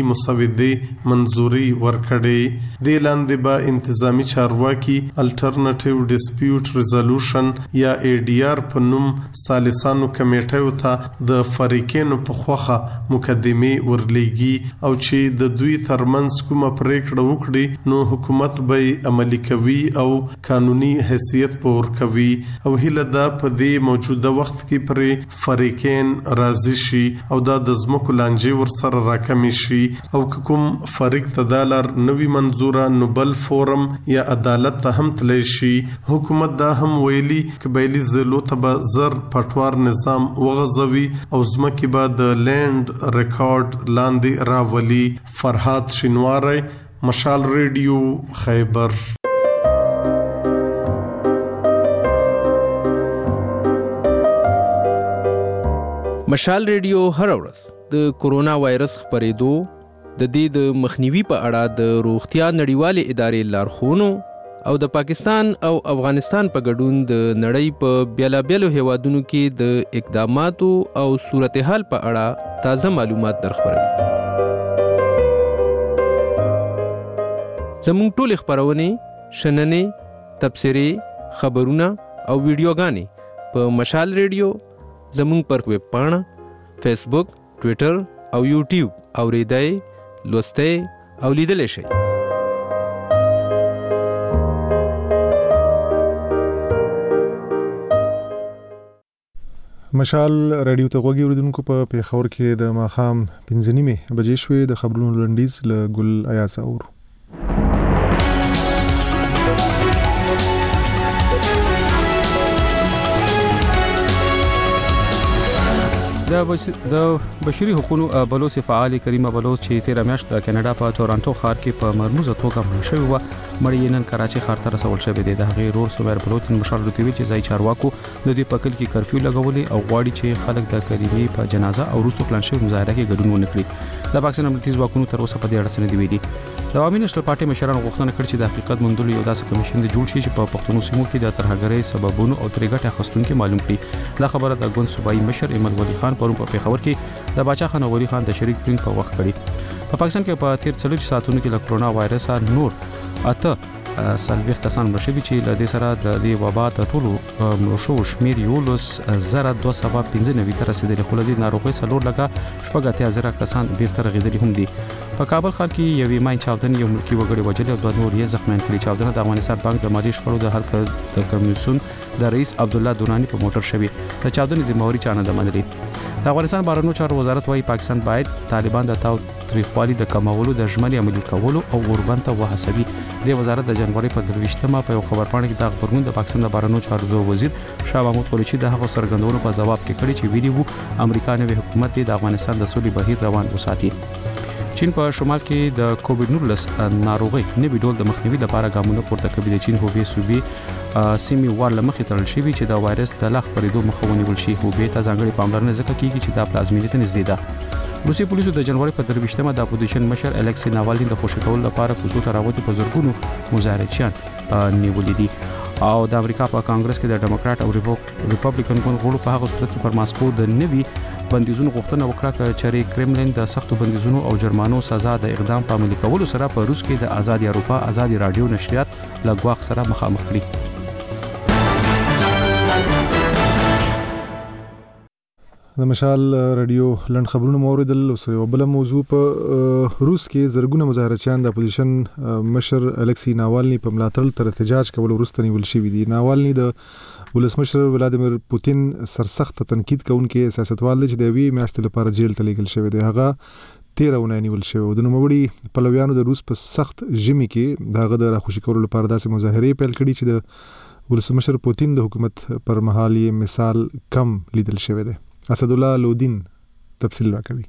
مسودې منظوري ورکړې. د لاندې به انتظامی چارواکي الټرنیټیو ډیسپیوټ ریزولوشن یا ای ډی آر په نوم سالسانو کمیټیو ته د فریقینو په خوخه مقدمه ورلېږي او چې د دوی ترمنځ کومه پریکړه وکړي نو حکومت به عملی کوي او قانوني حیثیت پور کوي. او هله دا په دې موجوده وخت کې پر فریقین راضي شي او دا د ځمکو لانجې ورسره راکمي شي او کوم فریق تدالر نوی منظوره نوبل فورم یا عدالت ته هم تلی شي. حکومت دا هم ویلي قبایلی ضلعو ته به زر پټوار نظام وغځوي او ځمکې به د لینډ ریکارډ لاندې راولي. فرهاد شینواری، مشال ریډیو، خیبر. مشال ریډیو هر ورځ د کورونا وایرس خپرېدو د دې د مخنیوي په اړه د روغتیا نړیوالې ادارې لارښوونو او د پاکستان او افغانستان په ګډون د نړۍ په بیلابیلو هیوادونو کې د اقداماتو او صورتحال په اړه تازه معلومات درخبروي. زموږ ټول خبرونه شننې، تبصرې، خبرونه او ویډیوګانې په مشال ریډیو زموږ پر ویب پاڼه، فیسبوک، ټویټر او یوټیوب اوریدای، لوستای او لیدلی شئ. مشال رادیو ته غوږی اوریدونکو په پیښور کې د ماښام پنځه نیمې بجې شوې. د خبرونو لنډیز له ګل ایاز اورو. د بشري حقوقو بلوچ فعال کریمه بلوچ چې تیر میاشت د کینیډا په ټورانټو ښار کې په مرموزه توګه مړ شوی و، مړی نن کراچي ښار ته رسول شوی دی. د هغې رور سومیر بلوچ مشال روتوي چې ځای چارواکو د دې پکل کې کرفیو لګولې او غواړي چې خلک د کریمې په جنازه او وروسته پلان شوی مظاهره کې ګډون ونه کړي. د پاکستان امنیتي ځواکونو تر اوسه په دې اړه څه نه دي ویلي. د عوامي نېشنل پارټي مشرانو غوښتنه کړې چې د حقیقت موندلو یو داسې کمیشن جوړ شي چې په پښتنو سیمو کې د ترهګرۍ سببونو او ترې ګټه اخیستونکو معلوم کړي. دا خبره د ګوند صوبایي مشر ایمل ولی خان پرون په پیښور کې د باچا خان ولی خان د شریک ترین په وخت کړي. په پاکستان کې په تیر څلور ساعتونو کې د کرونا وایرس نور اته سلويخ کسان مړ شوي چې له دې سره د دې وبا د ټولو مړو شوو شمېر یولس زره دوه سوه پنځه نوي ته رسېدلی، خو له دې ناروغۍ څلور لکه شپږ اتیا زره کسان بیرته رغېدلي هم دي. په کابل ښار کې یوې ماین چاودنې یو ملکي وګړي وژلي او دوه نور یې زخمیان کړي. چاودنه د افغانستان بانک د مالي شخړو د حل د کمیسیون د رئیس عبدالله دوراني په موټر شوي. د چاودنې ذمهواري چا نه ده منلې. د افغانستان بهرنیو چارو وزارت وايي پاکستان باید طالبان د تاو تریخوالي د کمولو د ژمنې عملي کولو او اوربند ته وهڅوي. د وزارت د جنوري په درویشتمه په یو خبرپاڼه کې د خبرګون د پاکستان د بهرنیو چارو وزیر شاه محمود قریشي د هغو څرګندونو په ځواب کې کړي چې ویلي وو امریکا نوی حکومت د افغانستان د سولې بهیر روان وساتي. چین په شمال کې د کووډ نولس ناروغي نوي ډول د مخنیوي لپاره ګامونه پورته کوي. د چین هوبې صوبې سیمې وار له مخې تړل شوي چې د وایرس د لا خپرېدو مخه ونیول شي. هوبې ته ځانګړې پاملرنه ځکه کیږي چې دا پلازمینې ته نږدې ده. روسي پولیسو د جنوري په درویشتمه د اپوزیشن مشر الکسی ناوالني د خوشي کولو لپاره کوڅو ته راوتي په زرګونو مظاهرچیان نیولې دي. او د امریکا په کانګرس کې د ډیموکرات او ریپبلیکن ګوند غړو په هغه صورت کې پر ماسکو د نوي بندیزونو غوښتنه وکړه چې کرملین د سختو بندیزونو او جرمانو سزا د اقدام په عملي کولو سره په روس کې د آزادي اروپا آزادي رادیو نشریات لګواخ سره مخامخ کړي. د مشال رادیو لند خبرونه موریدل. اوس یو بل موضوع په روس کې زرګونه مظاهرچیان د اپوزیشن مشر الکسی ناوالني په ملاتړ تر احتجاج کول وروسته نیول شوي دي. ناوالني د ولسمشر ولادیمیر پوتین سرسخت تنقید کوونکی سیاستوال دی چې د یوې میاشتې لپاره جیل ته لیږل شوی دی. هغه تیره اونۍ نیول شوی. د نوموړي پلویانو د روس په سخت ژمي کې د هغه د راخوشي کولو لپاره داسې مظاهرې پیل کړي چې د ولسمشر پوتین د حکومت پر مهال یې مثال کم لیدل شوی دی. اسدالله لودین تفصیل راکوي.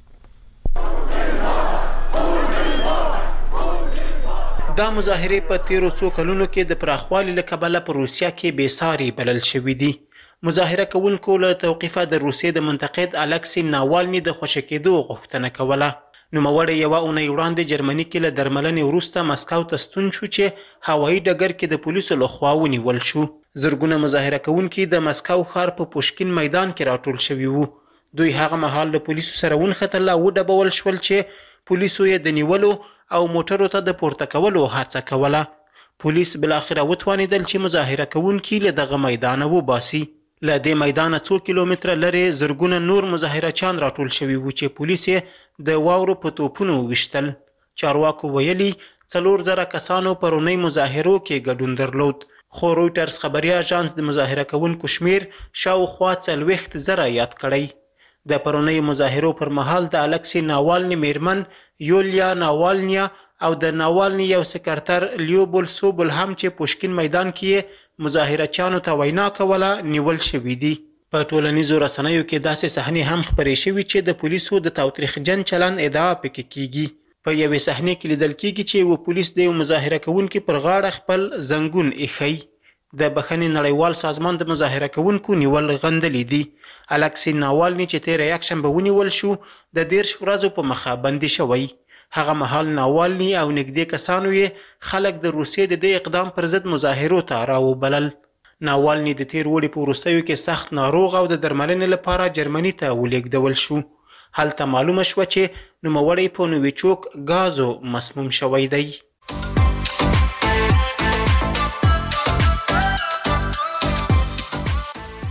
دا مظاهرې په تیرو څو کلونو کې د پراخوالي له کبله په روسیه کې بېساري بلل شوي دي. مظاهره کوونکو له توقیفه د روسیې د منتقد الکسی ناوالني د خوشي کېدو غوښتنه کوله. نوموړی یوه اونۍ وړاندې جرمني کې له درملنې وروسته مسکو ته ستون شو چې هوایي ډګر کې د پولیسو لخوا ونیول شو. زرګونه مظاهره کوونکي د مسکو ښار په پوشکین میدان کې راټول شوي وو. دوی هغه مهال له پولیسو سره ونښتل او وډبول شول چې پولیسو یې د نیولو او موټرو ته د پورته کولو هڅه کوله. پولیس بالاخره وتوانېدل چې مظاهره کوونکي له دغه میدانه وباسي. له دې میدانه څو کیلومتره لرې زرګونه نور مظاهرچیان راټول شوي وو چې پولیس یې د واورو په توپونو وویشتل. چارواکو ویلي څلور زره کسانو پرونۍ مظاهرو کې ګډون درلود، خو رویټرز خبري اژانس د مظاهره کوونکو شمیر شاوخوا څلوېښت زره یاد کړی. د پرونۍ مظاهرو پر مهال د الکسی ناوالني میرمن یولیا ناوالنیا او د ناوالني یو سکرتر لیوبول سوبل هم چې پوشکین میدان کې مظاهرچیانو ته وینا کوله نیول شوي دي. په ټولنیزو رسنیو کې داسې صحنې هم خپرې شوي چې د پولیسو د تاوتریخجن چلند ادعا پکې کیږي. په یوې صحنې کې لیدل کیږي چې یو پولیس د یو مظاهره کوونکي پر غاړه خپل زنګون ایښی. د بخښنې نړیوال سازمان د مظاهره کوونکو نیول غندلي دي. الکسی ناوالني چې تیره یکشنبه ونیول شو د دېرش ورځو په مخه بندي شوی. هغه مهال ناوالني او نږدې کسانو یې خلک د روسیې د دې اقدام پر ضد مظاهرو ته راوبلل. ناوالني د تیر وړي په وروستیو کې سخت ناروغ او د درملنې لپاره جرمني ته ولېږدول شو. هلته معلومه شوه چې نوموړی په نویچوک ګازو مسموم شوی دی.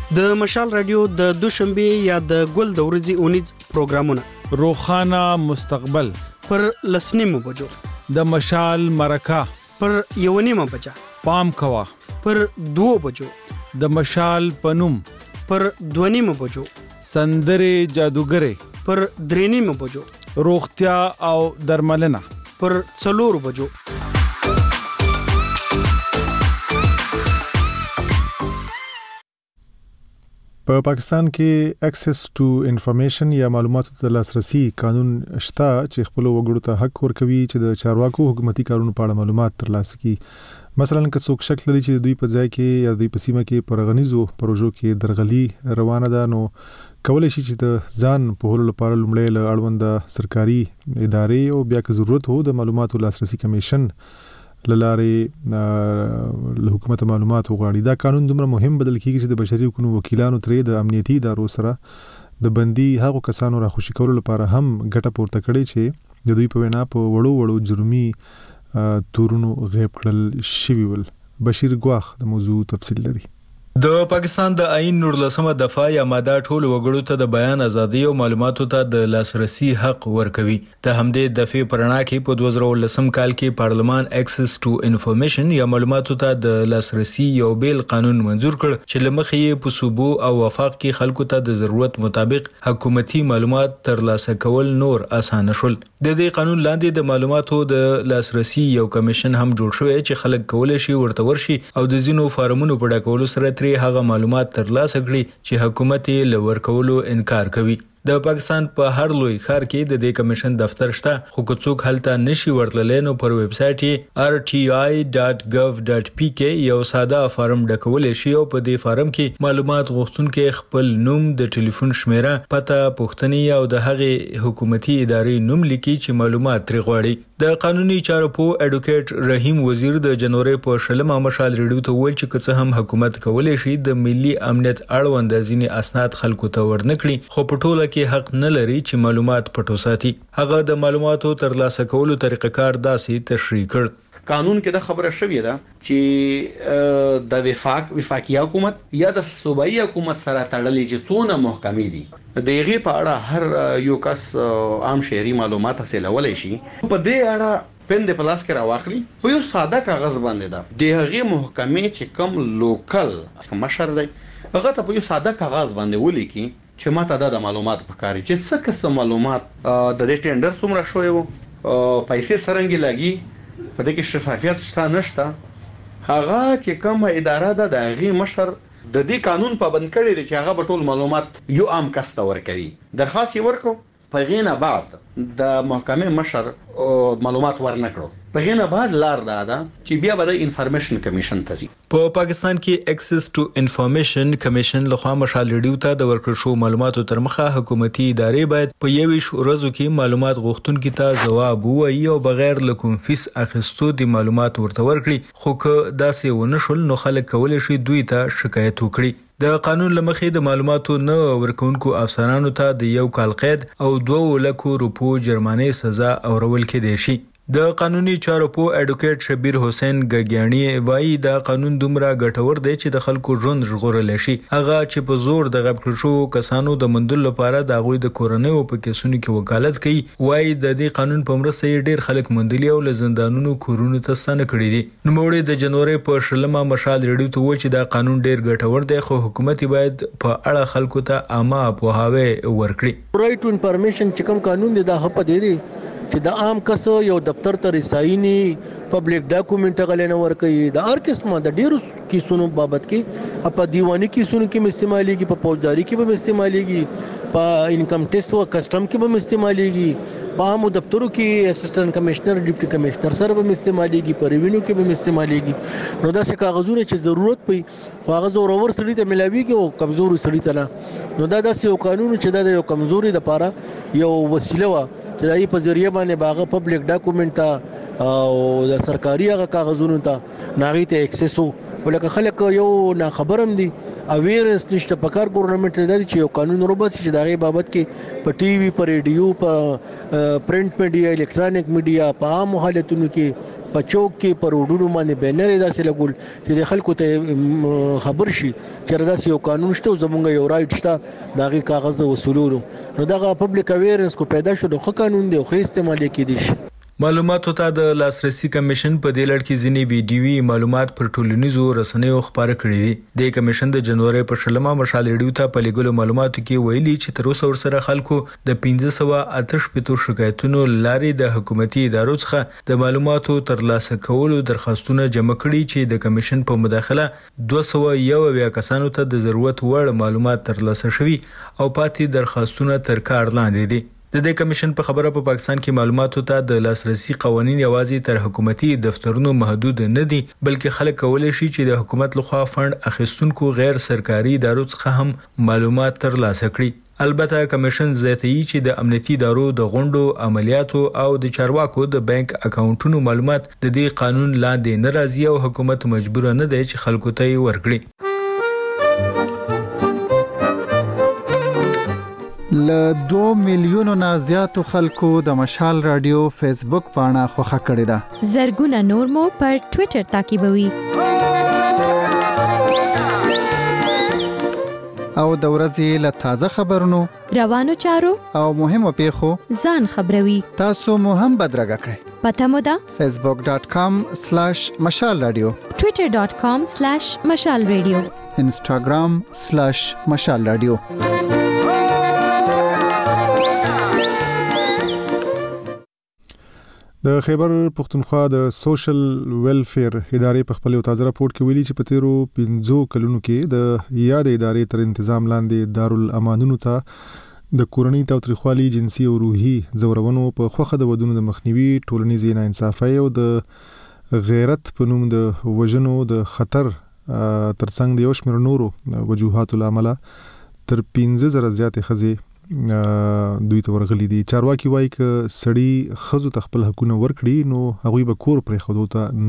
د مشال رادیو د دوشنبه یا د ګل د ورځې اونیز پروګرامونه روخانه مستقبل پر لسنیمو بجو د مشال مرکه پر یونیمه بجا پام کوا پر دو بجو د مشال پنوم پر دونیمه بجو سندره جادوګره پر درینیمه بجو روغتیا او درملنه پر څلور بجو په پاکستان کې اکسس ټو انفارمیشن یا معلوماتو ته لاسرسي قانون شته چې خپل وګړو ته حق ورکوي چې د چارواکو حکومتي کارونو په اړه معلومات ترلاسه کړي. مثلا که څوک شک لري چې دوی په ځای کې یا دوی په سیمه کې پر غنیزو پروژو کې درغلي روانه ده، نو کولای شي چې د ځان په هولو لپاره لومړی له اړوند سرکاري ادارې او بیا که ضرورت هو د معلوماتو لاسرسي کمیشن لاره له حکومت معلومات وغواړي. دا قانون دومره مهم بدل کیږي چې د بشري حقوقو وکیلانو ترې د امنیتي ادارو سره د بندي هغو کسانو راخوشي کولو لپاره هم ګټه پورته کړي چې د دوی په وینا په وړو وړو جرمي تورونو غیب کړل شوي ول. بشیر ګواخ د موضوع تفصیل لري. د پاکستان د آئین نورلسمه دفعه یا ماده ټول وګړو ته د بیان ازادي او معلوماتو ته د لاسرسي حق ورکوي. د همدې دفعه پرنا کې په دوه زره ولسم کال کې پارلمان اکسس ټو انفارمیشن یا معلوماتو ته د لاسرسي یو بیل قانون منزور کړ چې لمخې په صوبو او وفاق کې خلکو ته د ضرورت مطابق حکومتي معلومات ترلاسه کول نور اسانه شول. د دې قانون لاندې د معلوماتو د لاسرسي یو کمیشن هم جوړ شوی چې خلک کولای شي ورته ورشي او د زینو فارمونو په ډکولو سره ترې هغه معلومات ترلاسه کړي چې حکومت یې له ورکولو انکار کوي. د پاکستان په هر لوی ښار کې د دې کمیشن دفتر شته، خو که څوک هلته نشي ورتللی نو پر ویب سایټ یې آر ټي آی ډاټ ګو ډاټ پی کې یو ساده فارم ډکولی شي او په دې فارم کې معلومات غوښتونکي خپل نوم، د ټلیفون شمیره، پته، پوښتنې او د هغې حکومتي ادارې نوم لیکي چې معلومات ترې غواړي. د قانوني چارو په اډوکیټ رحیم وزیر د جنوري په شلمه مشال ریډیو ته ویل چې که څه هم حکومت کولی شي د ملي امنیت اړوند ځینې اسناد خلکو ته ورنکړي، خو په ټوله کې حق نه لري چې معلومات پټو ساتي. هغه د معلوماتو ترلاسه کولو طریقه کار داسې تشریح کړ. قانون کې د خبره شوې ده چې د وفاق وفاقي حکومت یا د صوبایي حکومت سره تړلې چې څونه محکمې دي د هغې په اړه هر یو کس عام شهري معلومات حاصلولی شي. په دې اړه پند په لاس کې راواخلي په یو ساده کاغذ باندې ده د هغې محکمې چې کوم لوکل مشر دی هغه ته په یو ساده کاغذ باندې ولیکي چې ماته د معلومات پکاري چې څه قسم معلومات د دې ټینډر څومره شوی وو، پیسې څرنګه لګي، په دې کې شفافیت شته نشته. هغه چې کومه اداره ده د هغې مشر د دې قانون پابند کړی دی چې هغه به ټول معلومات یو عام کس ته ورکوي. درخواست یې ورکړو، په هغې نه بعد د محکمې مشر معلومات ورنکړو. په هغې نه بعد لار دا ده چې بیا به د انفارمیشن کمیشن ته ځي. په پاکستان کې اکسس ټو انفارمیشن کمیشن لخوا مشال ریډیو ته د ورکړل شو معلوماتو تر مخه حکومتي ادارې باید په یویشت ورځو کې معلومات غوښتونکي ته ځواب ووایي او بغیر له کوم فیس اخیستو د معلومات ورته ورکړي. خو که داسې ونه شول نو خلک کولی شي دوی ته شکایت وکړي. د قانون لمخې د معلوماتو نه ورکونکو افسرانو ته د یو کال قید او دوه لکو روپو جرمانې سزا اورول کېدای شي. د قانوني چارو په اډوکیټ شبیر حسین ګګیانی وایي دا قانون دومره ګټور دی چې د خلکو ژوند ژغورلی شي. هغه چې په زور د غیب کړل شوو کسانو د موندلو لپاره د هغوی د کورنیو په کیسونو کې وکالت کوي، وایي د دې قانون په مرسته یې ډېر خلک موندلي او له زندانونو کورونو ته ستانه کړي دي. نوموړي د جنوري په شلمه مشال ریډیو ته وویل چې دا قانون ډېر ګټور دی، خو حکومت باید په اړه خلکو ته عامه پوهاوی ورکړي. رائټ ټو انفارمیشن چې کوم قانون دی دا هغه په دې دی چې د عام کس یو دفتر ته رسایي نه، پبلک ډاکومنټ غلې نه ورکوي. د هر قسمه د ډیرو کیسونو بابت کې په دیوانی کیسونو کې استعمالېږي، په فوجداري کې به استعمالېږي، په انکم ټیکس او کسٹم کې به استعمالېږي، په عامو دفترو کې اسسټنټ کمشنر ډیپټي کمشنر سره به استعمالېږي، په ریوینیو کې به استعمالېږي. نو داسې کاغذونه چې ضرورت پي کاغذ اورور سړي ته ملاويږي او کمزوري سړي ته نه. نو دا داسې یو قانون چې دا د یو کمزوري لپاره یو وسیله و چې دای په ذریعہ باندې باغه پبلک ډاکومنټ ته او د سرکاري هغه کاغذونو ته ناغي ته اکسس وو. ولکه خلک یو نا خبرم دي، اویرنس نشته. په کار ګورنمنت لري چې یو قانون روباسي چې دغه بابت کې په ټي وي، په ریډیو، په پرنٹ میډیا، الکترونیک میډیا، په عام حالتونو کې په چوک کې پر وډونو باندې بینر داسې لګول چې د خلکو ته خبر شي چې داسې یو قانون شته زمونږ یو رائټ شته داغي کاغذ وصولولو نو دغه پبلک اویرنس کو پیدا شو د خو قانون دی خو استعمال کېدی شي. معلوماتو ته د لاسرسي کمیشن په دې لړ کې ځینې ویډیوي معلومات پر ټولنیزو رسنیو خبره کړې دي. د کمیشن د جنوري په شلمه مشال ریډیو ته په لګولو معلوماتو کې ویلي چې تر اوسه ورسره خلکو د پنځه سوه اته شپږ شکایتونو لارې د حکومتي ادارو څخه د معلوماتو ترلاسه کولو درخواستونه جمع کړي چې د کمیشن په مداخله دوه سوه یو اویا کسانو ته د ضرورت وړ معلومات ترلاسه شوي او پاتې درخواستونه تر کار لاندې دي. د دې کمیشن په خبره په پاکستان کې معلوماتو ته د لاسرسي قوانين یوازې تر حکومتي دفترونو محدود نه دي بلکې خلک کولای شي چې د حکومت لخوا فند اخیستونکو غیر سرکاري ادارو څخه هم معلومات ترلاسه کړي. البته کمیشن زیاتوي چې د امنیتي ادارو د غونډو عملیاتو او د چارواکو د بانک اکاونټونو معلومات د دې قانون لاندې نه راځي او حکومت مجبور نه دی چې خلکو ته یې ورکړي. ل دوه میلیونو نه زیاتو خلکو د مشال رادیو فیسبوک پاڼه خوښه کړې ده. زرګونه نور مو پر ټوئیټر تعقیبوي. او د ورځې له تازه خبرونو روانو چارو او مهمو پیښو ځان خبروي. تاسو مو هم بدرګه کړئ. پته مو ده facebook dot com slash mashal radio twitter dot com slash mashal radio instagram slash mashal radio. د خیبر پختونخوا د سوشل ویلفیر ادارې په خپل یو تازه راپور کې ویلي چې په تیرو پنځو کلونو کې د یاد ادارې تر تنظیم لاندې دارالامانونو ته د کورنۍ تاوتریخوالي جنسي او روحي ځورونو په خوخه د ودونو د مخنیوي ټولنیزې ناانصافۍ او د غیرت په نوم د وژنو د خطر ترڅنګ د یو شمېر نورو وجوهاتو له امله تر پنځه زره زیاتې ښځې دوی ته ورغلي دي. چارواکي وایي که سړي ښځو ته خپل حقونه ورکړي نو هغوی به کور پرېښودو ته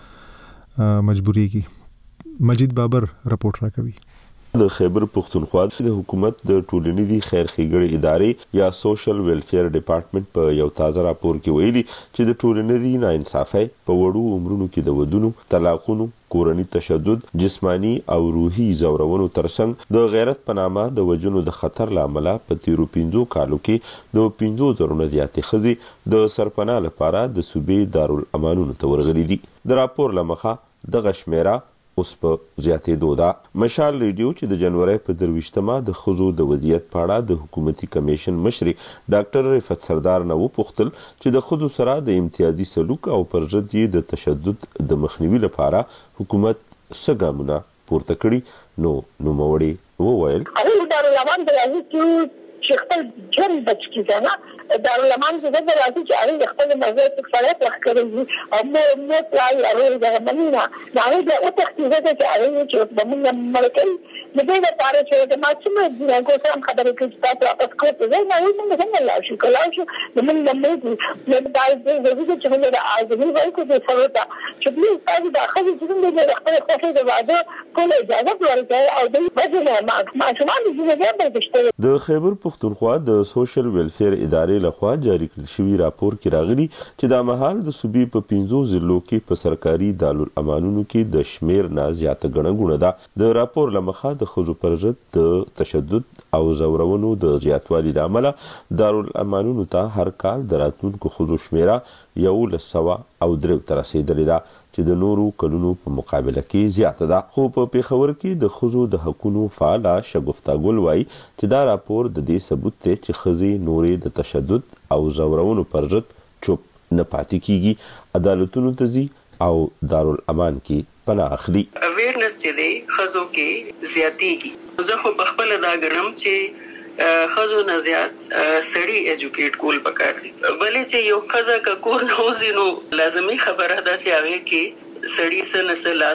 نه مجبوریږي. مجید بابر راپورټ راکوي. د خیبر پختونخوا د حکومت د ټولنیزي خیر ښېګړې ادارې یا سوشل ویلفیر ډپارټمنټ په یو تازه راپور کې ویلي چې د ټولنیزي ناانصافۍ په وړو عمرونو کې د ودونو، طلاقونو، کورني تشدد، جسمانی او روحي ځورونو ترڅنګ د غیرت په نامه د وژنو د خطر له امله په تیرو پنځو کالو کې د پنځو زرو نه زیاتې ښځې د سرپناه لپاره د صوبې دارالامانونو ته ورغلي دي. د راپور له مخه دغه شمیره اوس په زیاتېدو ده. مشال ریډیو چې د جنوري په درویشتمه د ښځو د وضعیت په اړه د حکومتي کمیشن مشري ډاکټر رفعت سردار نه وپوښتل چې د ښځو سره د امتیازي سلوک او پر ضد یې د تشدد د مخنیوي لپاره حکومت څه ګامونه پورته کړي. نو نوموړي وویل هغه دارالمان د راځي چې خپل جن بچ کی ځنه دارالمان د دې راځي چې هغه خپل مزه په فعالیت وکړي او مو مو پلان لري دا مننه دا د او تخصیص د هغه چې د موږ ملکي د دې لپاره چې د ماچمه د کوم خبرې کې تاسو تاسو کوته زه نه یم نه نه لا شو کلا شو د موږ د موږ د دای د دې چې موږ د اعظمي وایو چې سره چې موږ تاسو د خپل ژوند د خپل خوښي د واده کومه اجازه ورکړي او د بجنه ما ماچمان د دې د د خیبر پختونخوا د سوشل ویلفیر ادارې لخوا جاری کړل شوی راپور کې راغلي چې د مهال د صوبې په پنځو ضلعو کې په سرکاري دارالامانونو کې د شمیر نه زیاته ګڼه ده. د راپور لمخه د ښځو پر ضد د تشدد او ځورونو د زیاتوالي له امله دارالامانونو ته هر کال د راتلونکو ښځو شمیره یولس سوه او درې ته رسېدلې ده چې د نورو کلونو په مقابله کې زیاته ده. خو په پیښور کې د ښځو د حقونو فعاله شګفتا ګل وایي چې دا راپور د دې ثبوت دی چې ښځې نورې د تشدد او ځورونو پر ضد چوپ نه پاتې کیږي، عدالتونو ته ځي او دارالامان کې پناه اخلي. اویرنس چې دی ښځو کې زیاتېږي. زه خو په خپله دا ګڼم چې ښځو نه زیات سړي ایجوکیټ کول پکار دي. ولې چې یو ښځه که کور نه وځي نو لازمي خبره ده چې هغې کې سړي څه نه څه لاس وي.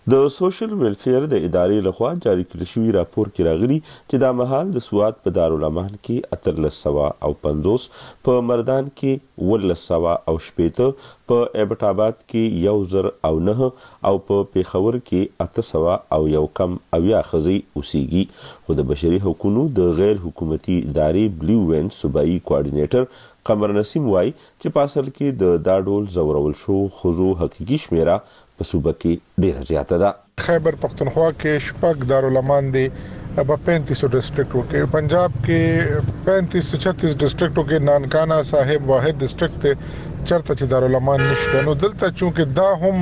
د سوشل ویلفیر د ادارې لخوا جاری کړل شوی راپور کې راغلي چې دا مهال د سواد په دارالامان کې اتلس سوه او پنځوس، په مردان کې ولس سوه او شپېته، په ایبټ آباد کې یو زر او نه او په پیښور کې اته سوه او یو کم اویا ښځې اوسیږي. خو د بشري حقوقو د غیر حکومتي ادارې بلیو وین صوبایي کوارډینیټر قمر نسیم وایي چې په اصل کې د دا ډول ځورول شوو ښځو حقیقي شمیره په صوبه کې ډیره زیاته ده. خیبر پختونخوا کې شپږ دارالامان دي په پینتیس ډسټریکټو کې، پنجاب کې پینتیس چھتیس ډسټریکټو کې نانکانا صاحب واحد ډسټریکټ ته چرته چې دارالامان نشته. نو دلته چونکه دا هم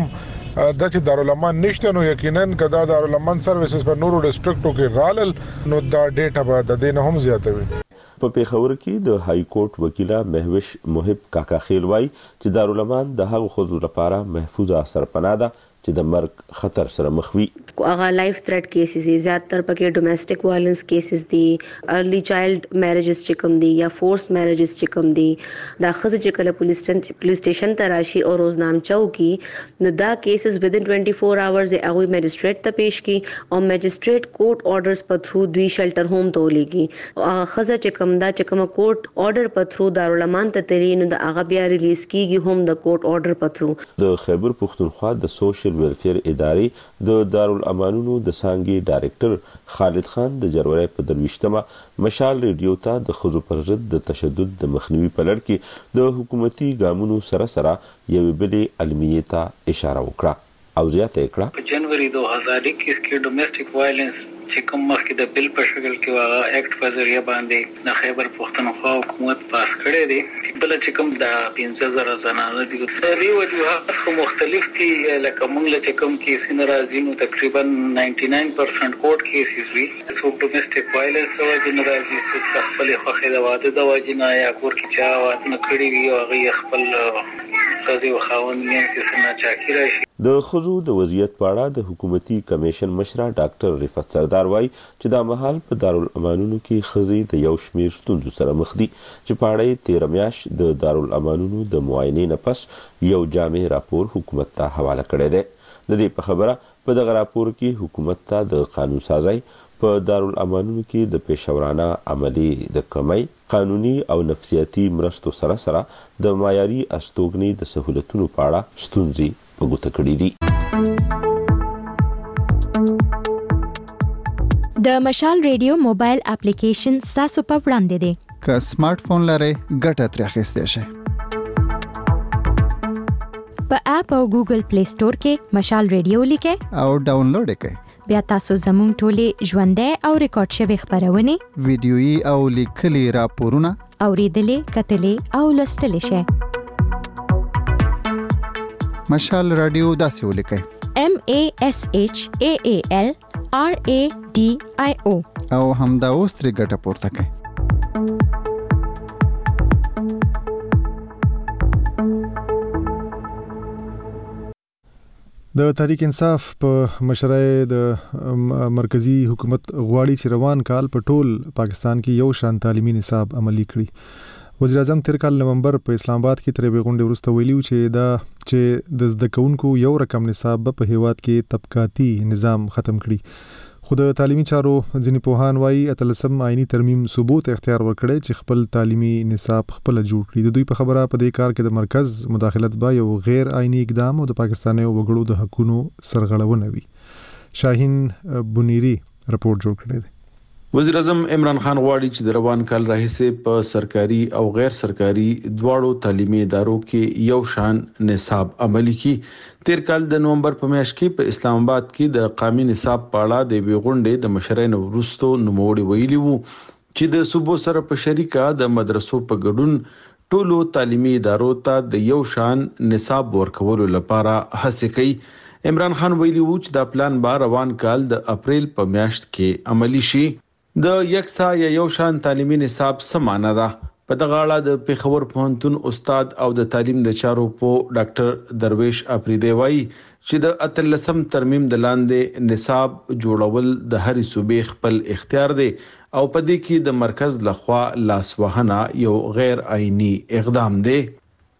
د چې دارالامان نشته نو یقینا کدا دارالامان سرویسز په نورو ډسټریکټو کې رالل نو دا ډیټا به د دې نه هم زیاته وي. په پیښور کې د های کورټ وکیله مهوش محب کاکا خیل وایي چې دارالامان د هغو ښځو لپاره محفوظه سرپناه ده چې د مرګ خطر سره مخ وي. هغه لایف تھریټ کیسز دي، زیاتره پکې ډومېسټک وایلنس کیسز دي، ارلی چایلډ میریجز چې کوم دي یا فورس میریجز چې کوم دي. دا خزه چې کله پولیس پولیس سټیشن ته راشي او روزنامچو کې نو دا کیسز ودین چوبیس آورز هغه میجسټریټ ته پیش کی او میجسټریټ کورټ آرډرز په تھرو دوی شیلټر ہوم ته ولېږي. هغه خزه چې کوم دا چې کوم کورټ آرډر په تھرو دارالامان ته تیری نو دا هغه بیا ریلیز کیږي هم د کورټ آرډر په تھرو. د خیبر پختونخوا د سوشل ویلفیر ادارې د دارالامانونو د څانګې ډایرکټر خالد خان د جنوري په درویشتمه مشال ریډیو ته د ښځو پر ضد د تشدد د مخنیوي په لړ کې د حکومتي ګامونو سره سره یوې بلې علمیې ته اشاره وکړه او زیاته یې کړه. په جنوري دو هزار اکیس کې ډومېسټک وایلنس چې کوم مخکې د بل په شکل کې واغه اکټ په ذریعہ باندې د خیبر پختونخوا حکومت پاس کړی دی چې بل چې کوم د پنځه زره زنانه دي. د دې وجوهات خو مختلف دي، لکه موږ چې کوم کیس نه راځي نو تقریبا نائنټي ناین پرسنټ کوټ کیسز وي. څوک ډومېسټک وایلنس د وجې نه راځي، څوک خپل خوښې د واده د وجې نه یا کور کې چا واده نه کړی وي او هغه خپل ښځې او خاوند مینځ کې څه ناچاکي راشي. د ښځو د وضعیت په اړه د حکومتي کمیشن مشره ډاکټر رفعت سردار وایي چې دا مهال په دارالامانونو کې ښځې د یو شمېر ستونزو سره مخ دي چې په اړه یې تېره میاشت د دارالامانونو د معاینې نه پس یو جامع راپور حکومت ته حواله کړی دی. د دې په خبره په دغه راپور کې حکومت ته د قانون سازۍ په دارالامانونو کې د پیشورانه عملي د کمی، قانوني او نفسیاتي مرستو سره سره د معیاري استوګنې د سهولتونو په اړه ستونزې په ګوته کړي دي. د مشال ریډیو موبایل اپلیکیشن ستاسو په وړاندې دی. که سمارټ فون لرئ ګټه ترې اخیستی شئ. په اپ او ګوګل پلی سٹور کې مشال ریډیو لیکئ او ډاونلوډ یې کړئ. بیا تاسو زموږ ټولې ژوندۍ او ریکارډ شوي خبرونه، ویډیويي او لیکلي راپورونه اوریدلې، کتلې او لوستلې شئ. مشال رادیو داسې ولیکئ: M A S H A A L R A D I O او همدا اوس ترې ګټه پورته کړئ. د تحریک انصاف په مشرۍ د مرکزی حکومت غواړي چې روان کال په ټول پاکستان کې یو شان تعلیمي نصاب عملی کړي. وزیر اعظم تیر کال نومبر په اسلام آباد کې ترې غونډې وروسته ویلي چې دا چې د زده کوونکو یو رقم نصاب په هیواد کې طبقاتي نظام ختم کړي. خو د تعلیمي چارو ځینې پوهان وایي اتلسم آئینی ترمیم ثبوت اختیار ورکړي چې خپل تعلیمي نصاب خپل جوړ کړي. د دوی په خبره په دې کار کې د مرکز مداخلت به یو غیر آئینی اقدام او د پاکستاني وګړو د حقوقو سرغړونه وي. شاهین بنيري رپورټ جوړ کړی دی. وزیر اعظم عمران خان غواړي چې د روان کال راهیسې په سرکاري او غیر سرکاري دواړو تعلیمي ادارو کې یو شان نصاب عملی کړي. تیر کال د نومبر په میاشت کې په اسلام آباد کې د قومي نصاب په اړه د وی غونډې د مشرۍ وروسته نوموړي ویلي وو چې د صوبو سره په شریکه د مدرسو په ګډون ټولو تعلیمي ادارو ته د یو شان نصاب ورکولو لپاره هڅه کوي. عمران خان ویلي وو چې دا پلان به روان کال د اپریل په میاشت کې عملی شي. د یکسا یا یو شان تعلیمي نصاب سمانه ده. په دغه اړه د پیښور پوهنتون استاد او د تعلیم د چارو په ډاکټر درویش اپریدی وایي چې د اتلسم ترمیم د لاندې نصاب جوړول د هرې صوبې خپل اختیار دی او په دې کې د مرکز لخوا لاسوهنه یو غیر آئینی اقدام دی.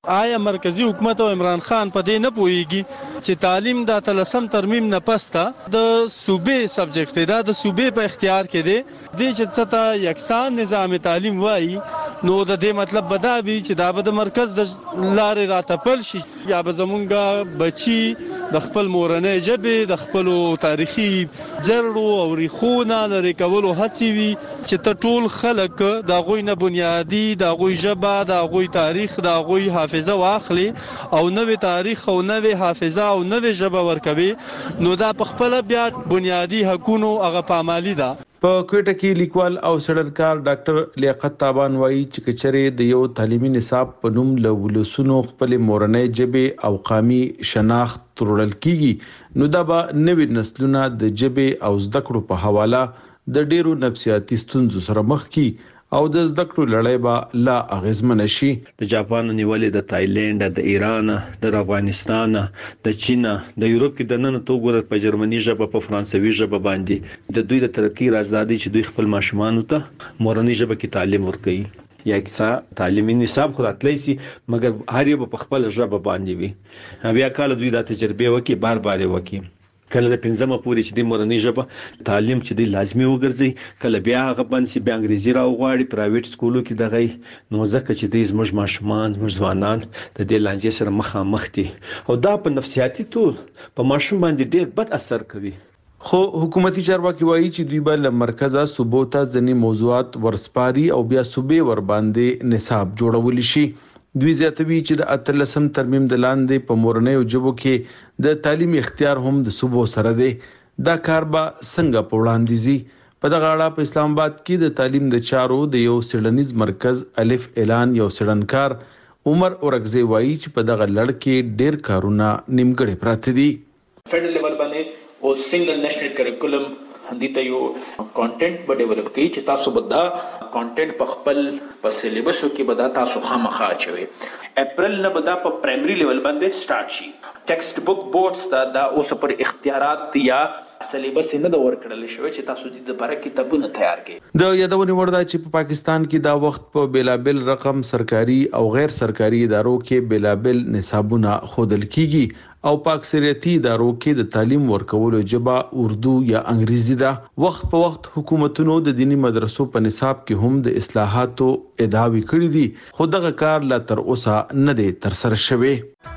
آیا مرکزی حکومت او عمران خان په دې نه پوهیږي چې تعلیم د اتلسم ترمیم نه پسته د صوبې سبجیکټ دی، دا د صوبې په اختیار کې دی. دې چې څه ته یکسان نظام تعلیم وایي نو د دې مطلب به دا وي چې دا به د مرکز د لارې راتپل شي، یا به زمونږ بچي د خپل مورنۍ ژبې د خپلو تاریخي جرړو او ریښو نه لرې کولو هڅې وي چې ته ټول خلک د هغوی نه بنیادي د هغوی ژبه د هغوی تاریخ د هغوی حافظه واخلي او نوې تاریخ او نوې حافظه او نوې ژبه ورکوي، نو دا په خپل بیا بنیادی حقوقو هغه پامالي ده. په کوټه کې لیکوال او سړرکار ډاکټر لیاقت تابان وایي چې کچره د یو تعلیمي نصاب په نوم له ولسونو خپل مورنۍ ژبې او قومي شناخت ترړل کیږي، نو دا به نوې نسلونه د ژبې او زده کړو په حواله د ډیرو نفسیاتي ستونزو سره مخ کی او د زده کړو لړۍ به لا اغیزمن شي. د جاپان نیولې، د تایلند، د ایران، د افغانستان، د چین، د یورپ کې د نن توګه په جرمني ژبه، په فرانسوي ژبه باندې د دوی د ترقی راز دی چې دوی خپل ماشومان ته مورنۍ ژبه کې تعلیم ورکړي. یا کیسه تعلیمي نصاب خو راتلی سي مګر هر یو په خپل ژبه باندې وي. بیا کله دوی د تجربه وکي بار بار وکي، کله د پنځمه پورې چې د مورنۍ ژبه تعلیم چې د لازمي وګرځي، کله بیا هغه بند سي بیا انګریزي راوغواړي پرایویټ سکولو کې دغه، نو ځکه چې د زموږ ماشومان زموږ ځوانان د دې لانجې سره مخامخ دي او دا په نفسیاتي طور په ماشوم باندې ډېر بد اثر کوي. خو حکومتي چارواکي وایي چې دوی به له مرکزه صوبو ته ځینې موضوعات ورسپاري او بیا صوبې ور باندې نصاب جوړول شي. دوی زیاتوي چې د اتلسم ترمیم د لاندې په مورنۍ ژبو کې د تعلیم اختیار هم د صوبو سره دی. دا کار به څنګه په وړاندې ځي؟ په دغه اړه په اسلام آباد کې د تعلیم د چارو د یو څېړنیز مرکز الف اعلان یو څېړنکار عمر اورګزی وایي چې په دغه لړ کې ډېر کارونه نیمګړي پراته دي. فیډرل لیول باندې او سنگل نېشنل کریکولم دته یو کانټینټ به ډیولپ کړي چې تاسو به دا کانټینټ په خپل په سلیبسو کې به دا تاسو خامخا اچوي. اپریل نه به دا په پرایمري لیول باندې سٹارټ شي. ټیکسټ بک بورډز ته دا اوس پر اختیارات یا سلیبس نه د ورکړل شوی چې تاسو د لپاره کتابونه تیار کړئ. د یادونې وړ ده چې په پاکستان کې دا وخت په بیلابل رقم سرکاري او غیر سرکاري ادارو کې بیلابل نصابونه خودل کیږي او په اکثریتي ادارو کې د تعلیم ورکولو ژبه اردو یا انګریزي ده. وخت په وخت حکومتونو د دینی مدرسو په نصاب کې هم د اصلاحاتو ادعاوې کړې دي، خو دغه کار لا تر اوسه نه دی ترسره شوی.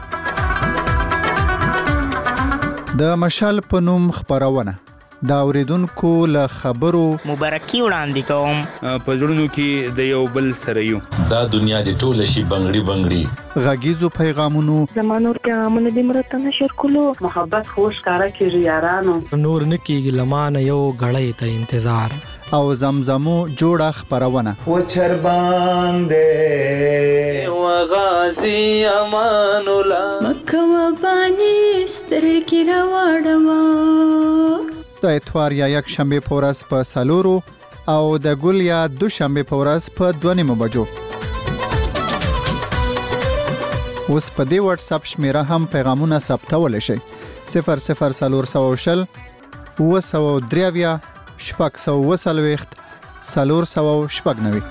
د مشال په نوم خبرونه دا اوریدونکو له خبرو مبارکي وړاندې کوم. په ژوندونو کې د یو بل سره یو دا دنیا د ټول شي بنگړي بنگړي غږیزو پیغامونو زمانور پیغامونه د مرته نشر کولو محبت خوش کارا کیږي یارانو نور نکیږي لمانه یو غړې ته انتظار او زمزمو جوړه خبرونه و چربان دې و غازی امان الله مکه و بانی سترګې راوړم د اتوار یا یک شنبه په ورځ په سالورو او د ګل یا دو شنبه په ورځ په دوه نیمو بجو. اوس په دې واتس اپ شمیره هم پیغامونه ثبتول شي. صفر صفر سالور سو شل و سو دریویا شپږ سو وسلويخت سالور سو شپږ نوي.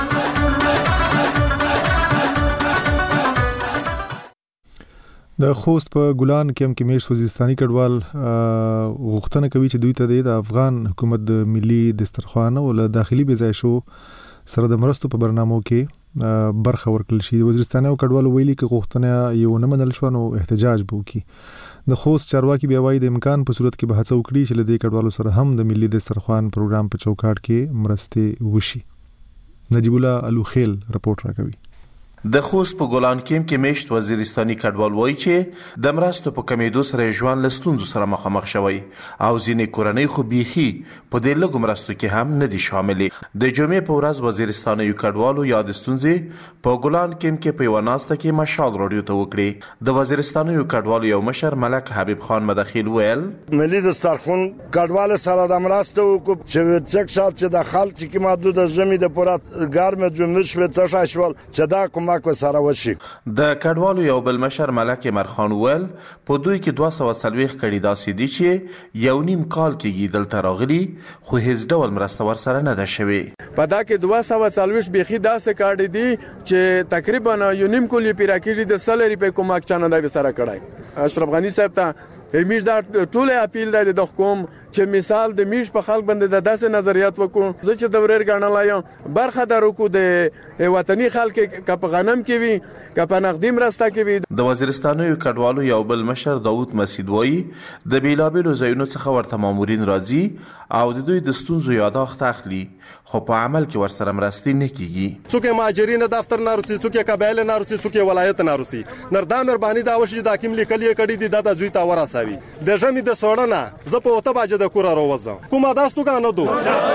د خوست په ګلان کېم کې میش وزیرستاني کډوال غوښتنه کوي چې دوی ته د افغان حکومت د ملي دسترخوان او له داخلي بيځای شو سره د مرستو په برنامو کې برخه ورکړل شي. وزیرستاني او کډوال ویلي چې غوښتنه یو نه منل شو نو احتجاج وکړي. د خوست چارواکي بیا وايي د امکان په صورت کې به هڅه وکړي چې له دې کډوالو سره هم د ملي دسترخوان پروګرام په چوکاټ کې مرستې وشي. نجیب الله الوخیل رپورټ راکوي. د خوست په ګلان کېم کې میشت وزیرستاني کډوال وایي چې د مرستو په کمیدو سره ژوند له ستونزو سره مخامخ شوی او ځینې کورنۍ خو بیخي په دې لږو مرستو کې هم نه دي شاملې. د جمعې په ورځ وزیرستاني کډوالو یاد ستونزې په ګلان کېم کې په یوه ناسته کې مشال راډیو ته وکړې. د وزیرستاني کډوالو یو مشر ملک حبیب خان مداخل ویل ملي دسترخوان کډوال سره د مرستو وکړو چې څک شات چې د خلک کې محدود ژمي د پورات ګرمه جمله شوه څه شول چې دا کومه خوراک وسره وشي. د کډوالو یو بل مشر ملک مرخان ویل په دوی کې دوه سوه څلوېښت کړي داسې دي چې یو نیم کال کېږي دلته راغلي خو هیڅ ډول مرسته ورسره نه ده شوې. په دا کې دوه سوه څلوېښت بیخي داسې کارډ دي چې تقریبا یو نیم کال یې پیرا کېږي د سل روپۍ کومک چا نه دی ورسره کړی. اشرف غني صاحب ته همیش دا ټول اپیل دی د حکوم چې مثال د میش په خلک باندې د داسې نظریات وکړو زه چې د ورېر ګڼلی برخه در وکړو د وطني خلک که په غنم کې وي که په نقدي مرسته کې وي. د وزیرستانیو کډوالو یو بل مشر داود مسعود وایي د بېلابېلو ځایونو څخه ورته مامورین راځي او د دوی د ستونزو یاداښت اخلي خو په عمل کې ورسره مرستې نه کیږي. څوک مهاجرین دفتر نه راځي څوک قبایل نه راځي څوک ولایت نه راځي نردا مهرباني دا وشي دا کوم لیکلي کړي دي د زوی تا ورسوي د ژمي د سوړنه زه په اوته باجه د کور راوځم کومه داستو غانو دو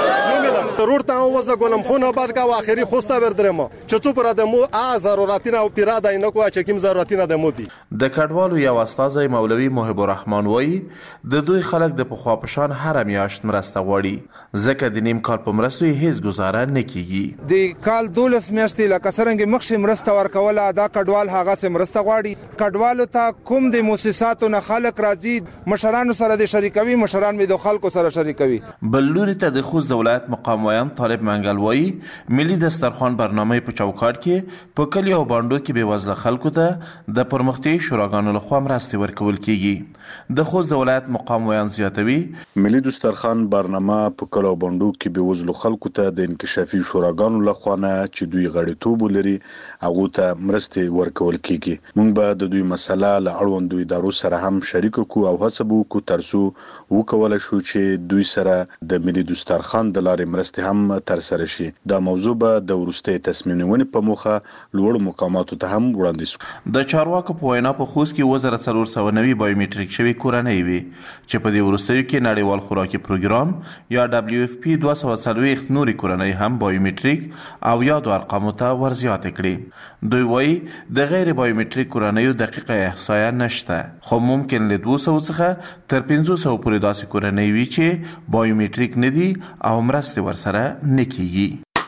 نو روړ تا وځه ګولم خو نه بعد کا اخري خوستا وردرم چې څو پر د مو ا ضرورتینه او پیراده نه کوه چې کوم ضرورتینه د مودي. د کډوالو یو استاد مولوي محب الرحمن وایي د دوی خلک د پخوا پشان هر میاشت مرسته غواړي ځکه د نیم کال په مرستو هیڅ گزاره نه کیږي. د کال دولس میاشتې لکه څنګه مخکې مرسته ورکوله دا کډوال هغه سم مرسته غواړي. کډوالو ته کوم د مؤسساتو نه خلک راځي مشرانو سره د شریکوي مشران می د خلکو سره شریکوي. بل لوري ته د خوست ولایت مقام ویان طالب منګل وایي ملي دسترخوان برنامه په چوکاټ کې په کلیو او بانډو کې بې وزله خلکو ته د پرمختیایي شوراګانو لخوا مرستې ورکول کیږي. د خوست ولایت مقام ویان زیاتوي ملي دسترخوان برنامه په کلیو او بانډو کې بې وزله خلکو ته د انکشافي شوراګانو لخوا نه چې دوی غړیتوب لري هغه ته مرستې ورکول کیږي. موږ به د دوی مسله له اړوندو ادارو سره هم شریک کو او هڅه وکړو ترڅو وکولای شو چې دوی سره د ملي دسترخوان د لارې مرستې هم تر سره شي. دا موضوع به د وروستي تصمیم نیونې په موخه لوړ مقاماتو ته هم وړاندیز شو. د چارواکو په وینا په خوست کې اووه زره څلور سوه نوي بایومټریک شوي کورنۍ وي چې په دې وروستیو کې نړیوال خوراکي پروګرام یا دبلیو اف پی دوه سوه څلوېښت نورې کورنۍ هم بایومټریک او یادو ارقامو ته ورزیاتې کړي. دوی وایي د غیر بایومټریک کورنیو دقیقه احصایه نشته خو ممکن له دوه سوه څخه تر پنځه سوه پورې داسې کورنۍ وي چې بایومټریک نه دي او مرستې ورسره نه کیږي.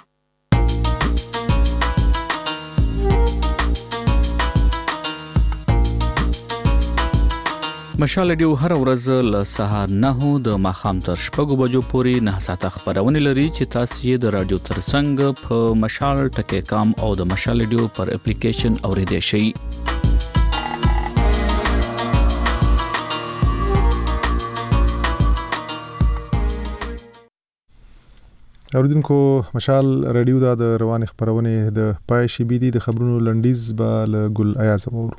مشال ډیو هر ورځ له سهار نه د ماخام تر شپږو بجو پورې نه ساعته خبرونه لري چې تاسو یې د رادیو ترڅنګ په مشال ټکی کام او د مشال ډیو پر اپلیکیشن اوریدئ شئ. اوریدونکو مشال رادیو دا د روان خبرونه د پای شي بي دي د خبرونو لنډیز به له ګل ایاز وورو.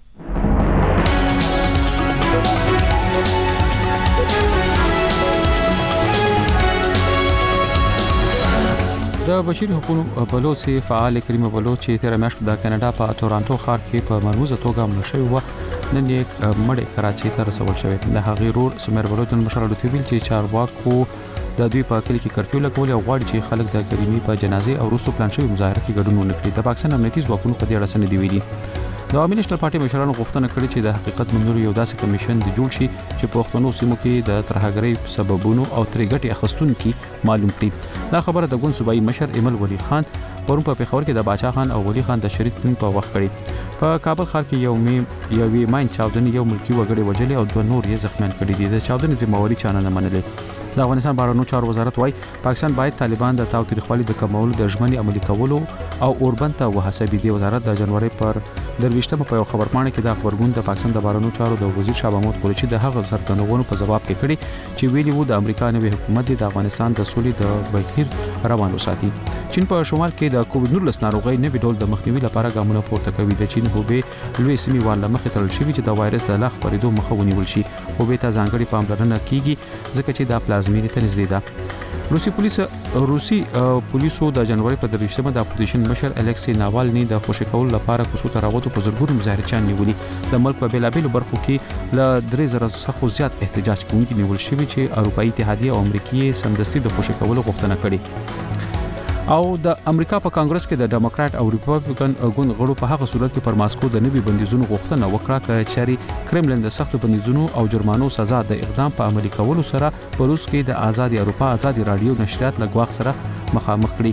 د بشري حقوقو بلوچ فعال کریم بلوچ چې تیر میاشت د کاناډا په تورانټو ښار کې په مرموزه توګه مړ شوی و نن یې مړ کراچۍ ته رسول شوی. د هغې رور سمیر بلوچ نن مشال ډوتی ویل چې چارواکو د دوی په کلی کې کرفیو لګول او غواړي چې خلک د کریمي په جنازې او روسو پلان شوی مظاهره کې ګډون ونه کړي. د پاکستان امنیتي ځواکونو په دې اړه څه نه دی ویلي. د عوامي نېشنل پارټي مشرانو غوښتنه کړې چې د حقیقت موندلو یو داسې کمیشن د جوړ شي چې په پښتنو سیمو کې د ترهګرۍ سببونو او ترې ګټې اخیستونکي معلوم کړي. دا خبره د ګوند صوبایي مشر ایمل ولی خان پرون په پیښور کې د باچا خان او ولی خان د شریک دین په وخت کړي. په کابل ښار کې یو میم یوې ماین چاودنې یو ملکی وګړي وجلې او دوه نور یې زخمیان کړي دي. د چاودنې ذمہواري چا نه منلې. د افغانستان بهرنیو چارو وزارت وايي پاکستان باید طالبان د تاو تاریخوالي د کمولو د ژمنې عملي کولو او اوربند ته وهڅوي. د وزارت د جنوري پر درویشتمه په یو خبرپاڼه کې د خبرګون د پاکستان د بهرنیو چارو د وزیر شاه محمود قریشي د هغه څرګندونو په جواب کې کړي چې ویلي وو د امریکا نوي حکومت د افغانستان د سولې د بهیر روان وساتي. چین په شمال کې د کووډ نولس ناروغۍ نوي ډول د مخنیوي لپاره ګامونه پورته کوي. د چین هوبې لوی سیمې وال مخې تړل شوي چې د وایرس د لا خپرېدو مخه ونیول شي. هوبې ته ځانګړې پاملرنه کیږي ځکه چې د پلازمینې ته نږدې ده. روسي پولیس روسي پولیسو د جنوري په درویشتمه د اپوزیشن مشر الکسی ناوالني د خوشی کول لپاره کوڅو ته راوته په زرګونو مظاهرچیان نیولي. د ملک په بیلابېلو برخو کې له درې زره څخه زیات احتجاج کوونکي نیول شوي چې اروپایي اتحادیه او امریکایي سمدستي د خوشی کولو غوښتنه کړې. او د امریکا په کانګرس کې د ډیموکرات او ریپبلیکن ګوند غړو په هغه صورت کې پر ماسکو د نوي بندیزونو غوښتنه وکړه چې کرملین د سختو بندیزونو او جرمانو سزا د اقدام په عملي کولو سره په روس کې د آزادي اروپا آزادي رادیو نشریات له ګواښ سره مخامخ کړي.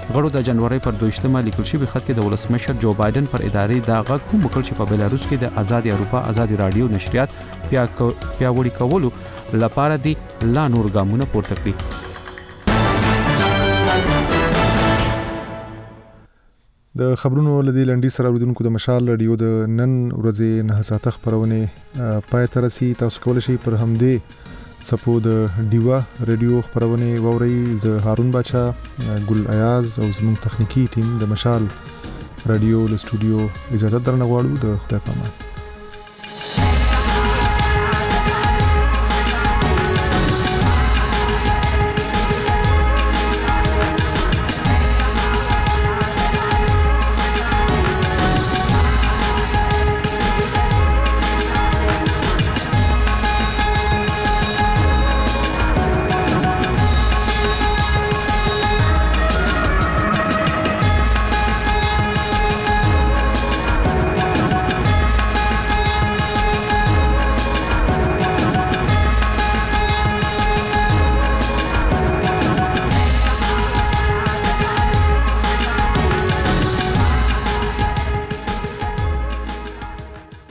غړو د جنوري پر دویشتمه لیکل شوی خط کې د ولسمشر جو بایدن پر ادارې دا غږ هم وکړ چې په بلاروس کې د آزاد اروپا آزاد رادیو نشریات پیاوړي کولو لپاره دی لا نور ګامونه پورته کړي. د خبرونو لدی لنډي سره اوریدونکو د مشال رادیو د نن ورځې نه ساعته خبرونه پای ته رسي. تاسو کولای شئ پر همدې سپو د ډیوا رادیو خبرونه ووري. زه هارون باچا، ګل ایاز او زموږ تخنیکی ټیم د مشال رادیو له سټوډیو اجازه درنه غواړو. د خدای پامان.